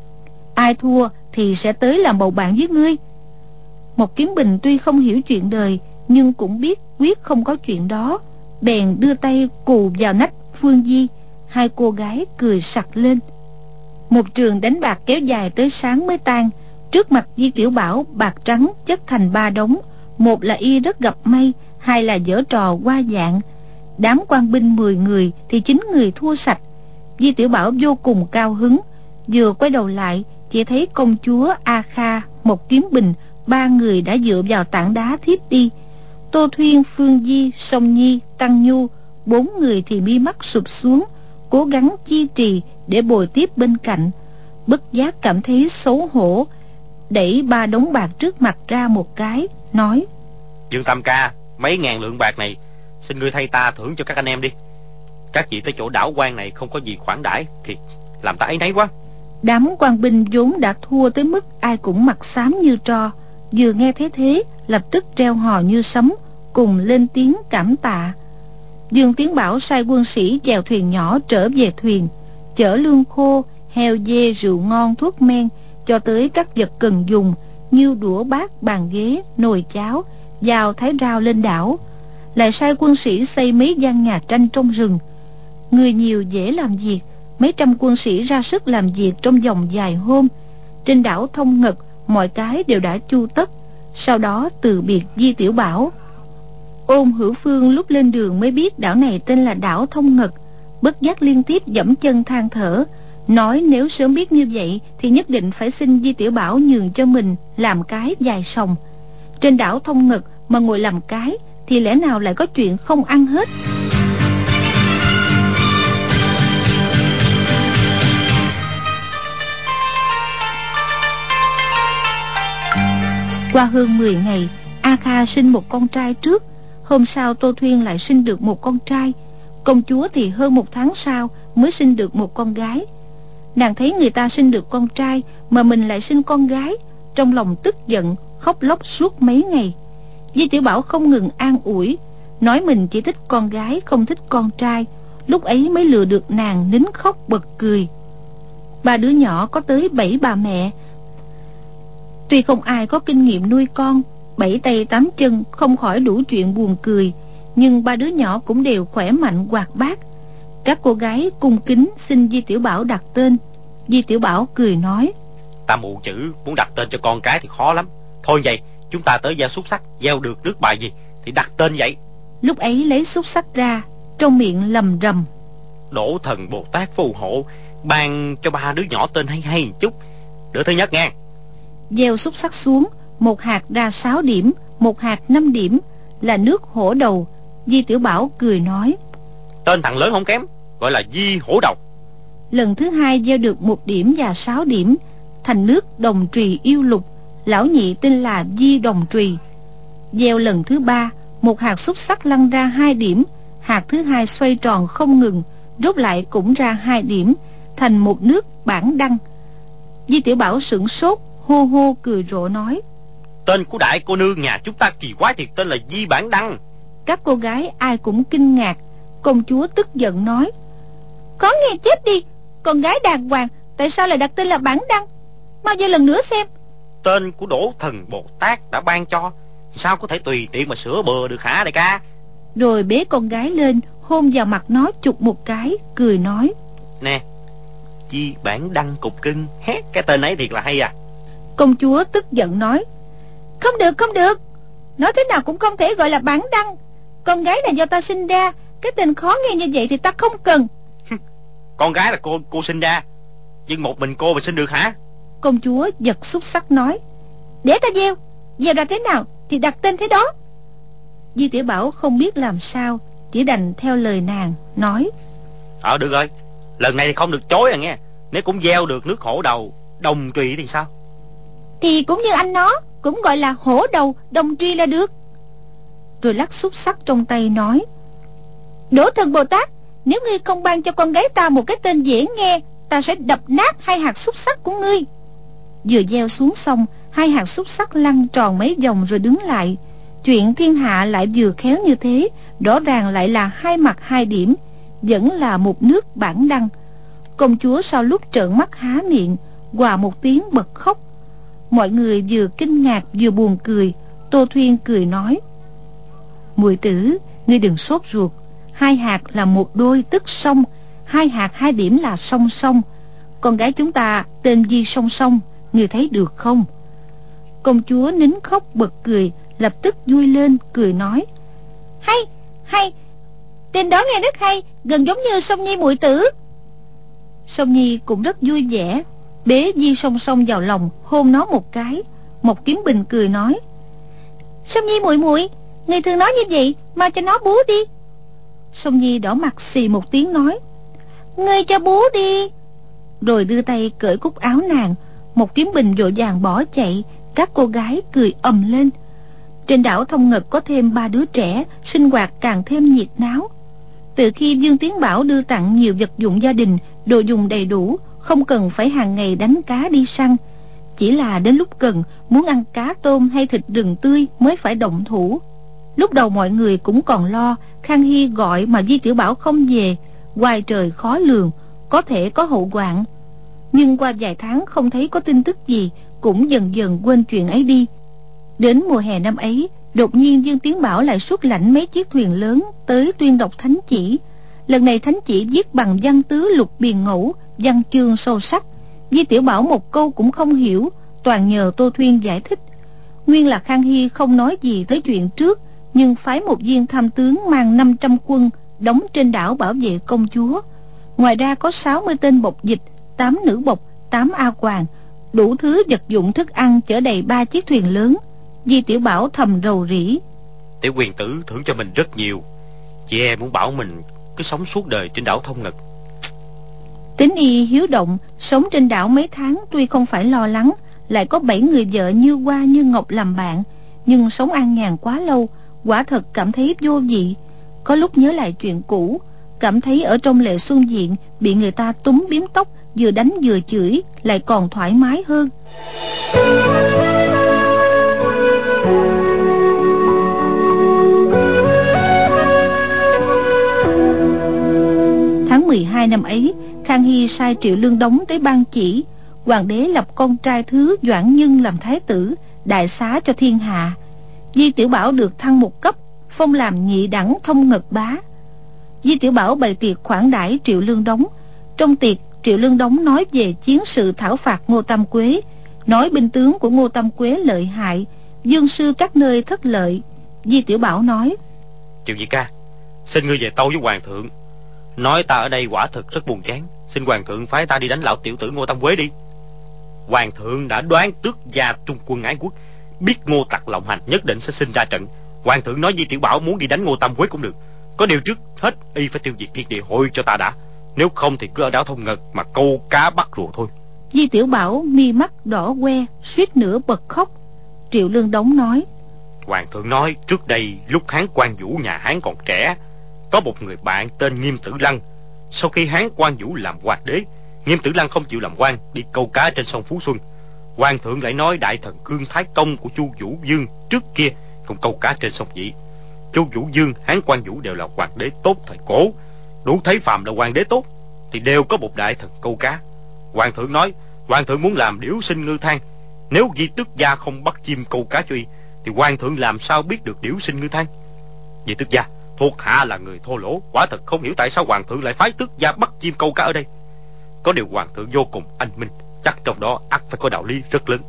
Ai thua thì sẽ tới làm bầu bạn với ngươi. Một Kiếm Bình tuy không hiểu chuyện đời, nhưng cũng biết quyết không có chuyện đó, bèn đưa tay cù vào nách Phương Di. Hai cô gái cười sặc lên. Một trường đánh bạc kéo dài tới sáng mới tan. Trước mặt Di Tiểu Bảo bạc trắng chất thành 3 đống. Một là y rất gặp may, hai là giở trò qua dạng. Đám quan binh 10 người thì 9 người thua sạch. Di Tiểu Bảo vô cùng cao hứng, vừa quay đầu lại chỉ thấy công chúa A Kha, Một Kiếm Bình, 3 người đã dựa vào tảng đá thiếp đi. Tô Thuyên, Phương Di, Song Nhi, Tăng Nhu, 4 người thì mi mắt sụp xuống, cố gắng chi trì để bồi tiếp bên cạnh. Bất giác cảm thấy xấu hổ, đẩy 3 đống bạc trước mặt ra một cái, nói: Dương Tam Ca, mấy ngàn lượng bạc này xin ngươi thay ta thưởng cho các anh em đi. Các vị tới chỗ đảo quan này không có gì khoản đãi thì làm ta áy náy quá. Đám quan binh vốn đã thua tới mức ai cũng mặt xám như tro, vừa nghe thấy thế lập tức reo hò như sấm, cùng lên tiếng cảm tạ. Dương Tiến Bảo sai quân sĩ chèo thuyền nhỏ trở về thuyền, chở lương khô, heo dê, rượu ngon, thuốc men, cho tới các vật cần dùng như đũa bát, bàn ghế, nồi cháo, dao thái rau lên đảo. Lại sai quân sĩ xây mấy gian nhà tranh trong rừng. Người nhiều dễ làm việc, mấy trăm quân sĩ ra sức làm việc trong vòng vài hôm. Trên đảo Thông Ngật mọi cái đều đã chu tất, sau đó từ biệt Di Tiểu Bảo. Ôn Hữu Phương lúc lên đường mới biết đảo này tên là đảo Thông Ngật, bất giác liên tiếp giẫm chân than thở, nói nếu sớm biết như vậy thì nhất định phải xin Di Tiểu Bảo nhường cho mình làm cái dài sòng. Trên đảo Thông Ngật mà ngồi làm cái thì lẽ nào lại có chuyện không ăn hết. Qua hơn 10 ngày, A Kha sinh một con trai trước. Hôm sau Tô Thuyên lại sinh được một con trai. Công chúa thì hơn 1 tháng sau mới sinh được một con gái. Nàng thấy người ta sinh được con trai mà mình lại sinh con gái, trong lòng tức giận, khóc lóc suốt mấy ngày. Di Tiểu Bảo không ngừng an ủi, nói mình chỉ thích con gái không thích con trai. Lúc ấy mới lừa được nàng nín khóc bật cười. 3 đứa nhỏ có tới 7 bà mẹ. Tuy không ai có kinh nghiệm nuôi con, 7 tay 8 chân không khỏi đủ chuyện buồn cười, nhưng 3 đứa nhỏ cũng đều khỏe mạnh hoạt bát. Các cô gái cung kính xin Di Tiểu Bảo đặt tên. Di Tiểu Bảo cười nói: Ta mù chữ, muốn đặt tên cho con cái thì khó lắm. Thôi vậy, chúng ta tới gieo xúc xắc, gieo được nước bài gì thì đặt tên vậy. Lúc ấy lấy xúc xắc ra, trong miệng lầm rầm: Đổ Thần Bồ Tát phù hộ, ban cho 3 đứa nhỏ tên hay hay một chút. Đứa thứ nhất nghe. Gieo xúc xắc xuống, một hạt ra 6 điểm, một hạt 5 điểm, là nước hổ đầu. Di Tiểu Bảo cười nói: Tên thằng lớn không kém, gọi là Di Hổ Đầu. Lần thứ hai gieo được 1 điểm và 6 điểm, thành nước Đồng Trì Yêu Lục. Lão nhị tên là Di Đồng Trì. Gieo lần thứ 3, một hạt xúc xắc lăn ra 2 điểm, hạt thứ hai xoay tròn không ngừng, rút lại cũng ra 2 điểm, thành một nước Bản Đăng. Di Tiểu Bảo sửng sốt, hô hô cười rộ nói: Tên của đại cô nương nhà chúng ta kỳ quái thiệt, tên là Di Bản Đăng. Các cô gái ai cũng kinh ngạc. Công chúa tức giận nói: Có nghe chết đi, con gái đàng hoàng tại sao lại đặt tên là Bản Đăng? Mau gieo lần nữa xem. Tên của Đổ Thần Bồ Tát đã ban cho, sao có thể tùy tiện mà sửa bừa được hả đại ca? Rồi bế con gái lên, hôn vào mặt nó chụp một cái, cười nói: Nè, Di Bản Đăng cục cưng, hét, cái tên ấy thiệt là hay à. Công chúa tức giận nói: Không được, không được, nói thế nào cũng không thể gọi là Bản Đăng. Con gái là do ta sinh ra, cái tên khó nghe như vậy thì ta không cần. Con gái là cô sinh ra, nhưng một mình cô mà sinh được hả? Công chúa giật xúc xắc nói: Để ta gieo ra thế nào thì đặt tên thế đó. Di Tiểu Bảo không biết làm sao, chỉ đành theo lời nàng nói: Được rồi, lần này thì không được chối à nghe. Nếu cũng gieo được nước hổ đầu Đồng Trì thì sao? Thì cũng như anh nó, cũng gọi là hổ đầu Đồng Trì là được. Rồi lắc xúc xắc trong tay nói: Đổ Thần Bồ Tát, nếu ngươi không ban cho con gái ta một cái tên dễ nghe, ta sẽ đập nát 2 hạt xúc xắc của ngươi. Vừa gieo xuống xong, 2 hạt xúc xắc lăn tròn mấy vòng rồi đứng lại. Chuyện thiên hạ lại vừa khéo như thế, rõ ràng lại là 2 mặt 2 điểm, vẫn là một nước Bản Đăng. Công chúa sau lúc trợn mắt há miệng, hòa một tiếng bật khóc. Mọi người vừa kinh ngạc vừa buồn cười. Tô Thuyên cười nói: Muội tử, ngươi đừng sốt ruột, 2 hạt là một đôi tức song, 2 hạt 2 điểm là song song. Con gái chúng ta tên Di Song Song, ngươi thấy được không? Công chúa nín khóc bật cười, lập tức vui lên cười nói: Hay, tên đó nghe rất hay, gần giống như Song Nhi muội tử. Song Nhi cũng rất vui vẻ, bế Di Song Song vào lòng, hôn nó một cái. Mộc Kiếm Bình cười nói: Song Nhi muội muội, người thường nói như vậy, mau cho nó bú đi. Song Nhi đỏ mặt xì một tiếng nói: Ngươi cho bú đi. Rồi đưa tay cởi cúc áo nàng. Mộc Kiếm Bình vội vàng bỏ chạy. Các cô gái cười ầm lên. Trên đảo Thông Ngật có thêm 3 đứa trẻ, sinh hoạt càng thêm nhiệt náo. Từ khi Dương Tiến Bảo đưa tặng nhiều vật dụng gia đình, đồ dùng đầy đủ, không cần phải hàng ngày đánh cá đi săn. Chỉ là đến lúc cần, muốn ăn cá tôm hay thịt rừng tươi mới phải động thủ. Lúc đầu mọi người cũng còn lo, Khang Hy gọi mà Di Tiểu Bảo không về, ngoài trời khó lường, có thể có hậu hoạn. Nhưng qua vài tháng không thấy có tin tức gì, cũng dần dần quên chuyện ấy đi. Đến mùa hè năm ấy, đột nhiên Dương Tiến Bảo lại xuất lãnh mấy chiếc thuyền lớn tới Tuyên Độc Thánh Chỉ. Lần này thánh chỉ viết bằng văn tứ lục biền ngẫu, văn chương sâu sắc. Di Tiểu Bảo một câu cũng không hiểu, toàn nhờ Tô Thuyên giải thích. Nguyên là Khang Hy không nói gì tới chuyện trước, nhưng phái một viên tham tướng mang 500 quân đóng trên đảo bảo vệ công chúa. Ngoài ra có 60 tên bộc dịch, 8 nữ bộc, 8 A Quàng, đủ thứ vật dụng thức ăn chở đầy 3 chiếc thuyền lớn. Di Tiểu Bảo thầm rầu rĩ. Tiểu quyền tử thưởng cho mình rất nhiều, chị em muốn bảo mình cứ sống suốt đời trên đảo Thông Ngực. Tính y hiếu động, sống trên đảo mấy tháng tuy không phải lo lắng, lại có 7 người vợ như hoa như ngọc làm bạn, nhưng sống an nhàn quá lâu, quả thật cảm thấy vô vị. Có lúc nhớ lại chuyện cũ, cảm thấy ở trong Lệ Xuân Diện bị người ta túm bím tóc, vừa đánh vừa chửi, lại còn thoải mái hơn. Tháng 12 năm ấy, Khang Hy sai Triệu Lương Đống tới ban chỉ, hoàng đế lập con trai thứ Doãn Nhân làm thái tử, đại xá cho thiên hạ. Di Tiểu Bảo được thăng một cấp, phong làm nhị đẳng thông ngật bá. Di Tiểu Bảo bày tiệc khoản đãi Triệu Lương Đống. Trong tiệc, Triệu Lương Đống nói về chiến sự thảo phạt Ngô Tam Quế, nói binh tướng của Ngô Tam Quế lợi hại, dương sư các nơi thất lợi. Di Tiểu Bảo nói: Triệu Nhị ca, xin ngươi về tâu với hoàng thượng, nói ta ở đây quả thực rất buồn chán, xin hoàng thượng phái ta đi đánh lão tiểu tử Ngô Tam Quế đi. Hoàng thượng đã đoán tước gia trung quân ái quốc, biết Ngô tặc lộng hành nhất định sẽ sinh ra trận. Hoàng thượng nói Di Tiểu Bảo muốn đi đánh Ngô Tam Quế cũng được, có điều trước hết y phải tiêu diệt Thiên Địa Hội cho ta đã, nếu không thì cứ ở đảo Thông Ngực mà câu cá bắt rùa thôi. Di Tiểu Bảo mi mắt đỏ que, suýt nữa bật khóc. Triệu Lương Đống nói: Hoàng thượng nói trước đây lúc Hán Quan Vũ nhà Hán còn trẻ, có một người bạn tên Nghiêm Tử Lăng. Sau khi Hán Quan Vũ làm hoàng đế, Nghiêm Tử Lăng không chịu làm quan, đi câu cá trên sông Phú Xuân. Hoàng thượng lại nói đại thần Cương Thái Công của Chu Vũ Dương trước kia cũng câu cá trên sông Nhị. Chu Vũ Dương, Hán Quan Vũ đều là hoàng đế tốt thời cổ, đủ thấy phàm là hoàng đế tốt thì đều có một đại thần câu cá. Hoàng thượng nói hoàng thượng muốn làm điểu sinh ngư thang, nếu Di Tước gia không bắt chim câu cá cho y thì hoàng thượng làm sao biết được điểu sinh ngư thang. Di Tước gia thuộc hạ là người thô lỗ, quả thật không hiểu tại sao hoàng thượng lại phái tước gia bắt chim câu cá ở đây. Có điều hoàng thượng vô cùng anh minh, chắc trong đó ắt phải có đạo lý rất lớn.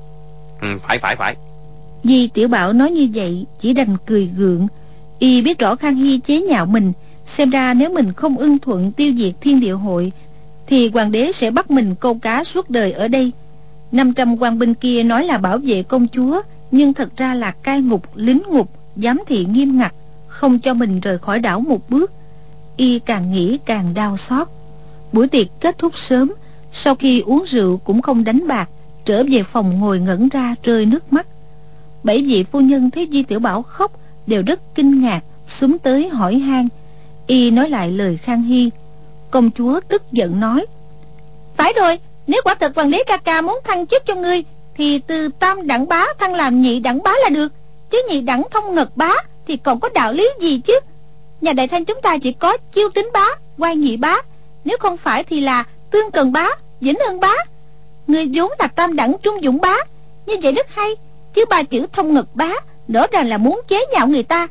Phải. Di Tiểu Bảo nói như vậy chỉ đành cười gượng. Y biết rõ Khang Hy chế nhạo mình, xem ra nếu mình không ưng thuận tiêu diệt Thiên Địa Hội thì hoàng đế sẽ bắt mình câu cá suốt đời ở đây. 500 quan binh kia nói là bảo vệ công chúa, nhưng thật ra là cai ngục, lính ngục, giám thị nghiêm ngặt, không cho mình rời khỏi đảo một bước. Y càng nghĩ càng đau xót. Buổi tiệc kết thúc sớm, sau khi uống rượu cũng không đánh bạc, trở về phòng ngồi ngẩn ra rơi nước mắt. 7 vị phu nhân thấy Di Tiểu Bảo khóc đều rất kinh ngạc, xúm tới hỏi han. Y nói lại lời Khang Hy. Công chúa tức giận nói: Phải rồi, nếu quả thật hoàng đế ca ca muốn thăng chức cho ngươi thì từ tam đẳng bá thăng làm nhị đẳng bá là được, chứ nhị đẳng thông ngật bá thì còn có đạo lý gì chứ. Nhà Đại Thanh chúng ta chỉ có Chiêu Tính bá, Quan Nhị bá, nếu không phải thì là Tương Cần bá, Vĩnh Hưng bá. Ngươi vốn là tam đẳng trung dũng bá, như vậy rất hay, chứ ba chữ thông ngật bá rõ ràng là muốn chế nhạo người ta.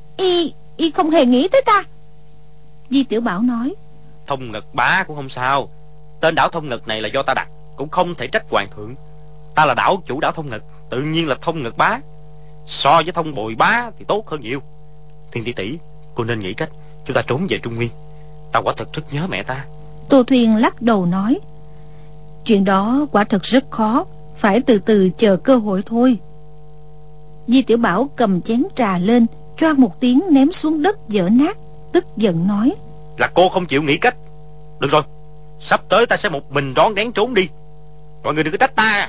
Y không hề nghĩ tới ta. Di Tiểu Bảo nói: Thông Ngực bá cũng không sao, tên đảo Thông Ngực này là do ta đặt, cũng không thể trách hoàng thượng. Ta là đảo chủ đảo Thông Ngực, tự nhiên là Thông Ngực bá. So với Thông Bồi bá thì tốt hơn nhiều. Thiên tỷ tỷ, cô nên nghĩ cách chúng ta trốn về Trung Nguyên, ta quả thật rất nhớ mẹ ta. Tô Thuyên lắc đầu nói: Chuyện đó quả thật rất khó, phải từ từ chờ cơ hội thôi. Di Tiểu Bảo cầm chén trà lên, choang một tiếng ném xuống đất vỡ nát, tức giận nói: Là cô không chịu nghĩ cách. Được rồi, sắp tới ta sẽ một mình rón rén trốn đi, mọi người đừng có trách ta.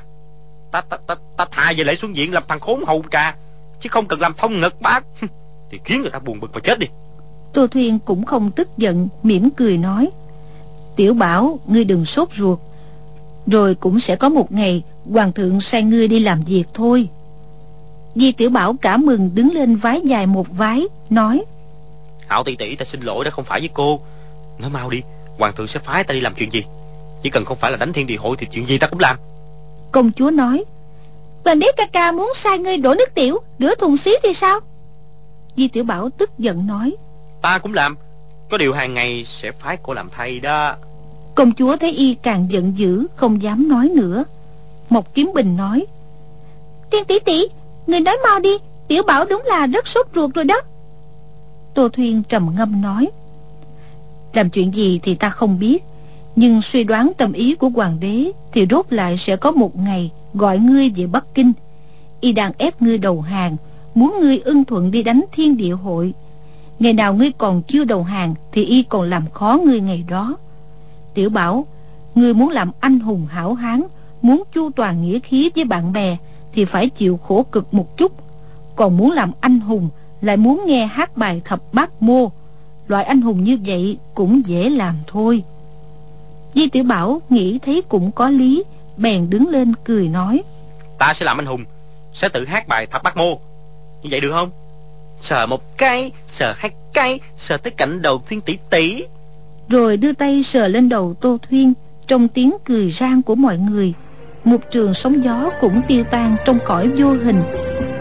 Ta thà về Lệ Xuân Diện làm thằng khốn hầu trà, chứ không cần làm Thông Ngực bá thì khiến người ta buồn bực mà chết đi. Tô Thuyên cũng không tức giận, mỉm cười nói: Tiểu Bảo, ngươi đừng sốt ruột, rồi cũng sẽ có một ngày hoàng thượng sai ngươi đi làm việc thôi. Di Tiểu Bảo cả mừng đứng lên vái dài một vái, nói: Hảo tỷ tỷ, ta xin lỗi đã không phải với cô. Nói mau đi, hoàng thượng sẽ phái ta đi làm chuyện gì? Chỉ cần không phải là đánh Thiên Địa Hội thì chuyện gì ta cũng làm. Công chúa nói: Hoàng đế ca ca muốn sai ngươi đổ nước tiểu, rửa thùng xí thì sao? Di Tiểu Bảo tức giận nói: Ta cũng làm, Có điều hàng ngày sẽ phái cô làm thầy đó. Công chúa thấy y càng giận dữ, không dám nói nữa. Mộc Kiếm Bình nói: Tiên tỷ tỷ, người nói mau đi, Tiểu Bảo đúng là rất sốt ruột rồi đó. Tô Thuyên trầm ngâm nói: Làm chuyện gì thì ta không biết, nhưng suy đoán tâm ý của hoàng đế thì rốt lại sẽ có một ngày gọi ngươi về Bắc Kinh. Y đang ép ngươi đầu hàng, muốn ngươi ưng thuận đi đánh Thiên Địa Hội. Ngày nào ngươi còn chưa đầu hàng thì y còn làm khó ngươi ngày đó. Tiểu Bảo, ngươi muốn làm anh hùng hảo hán, muốn chu toàn nghĩa khí với bạn bè thì phải chịu khổ cực một chút. Còn muốn làm anh hùng lại muốn nghe hát bài thập bát mô, loại anh hùng như vậy cũng dễ làm thôi. Di Tiểu Bảo nghĩ thấy cũng có lý, bèn đứng lên cười nói: Ta sẽ làm anh hùng, sẽ tự hát bài thập bát mô. Như vậy được không? Sờ một cái, sờ hai cái, sờ tới cạnh đầu Thuyên tỷ tỷ. Rồi đưa tay sờ lên đầu Tô Thuyên. Trong tiếng cười rang của mọi người, một trường sóng gió cũng tiêu tan trong cõi vô hình.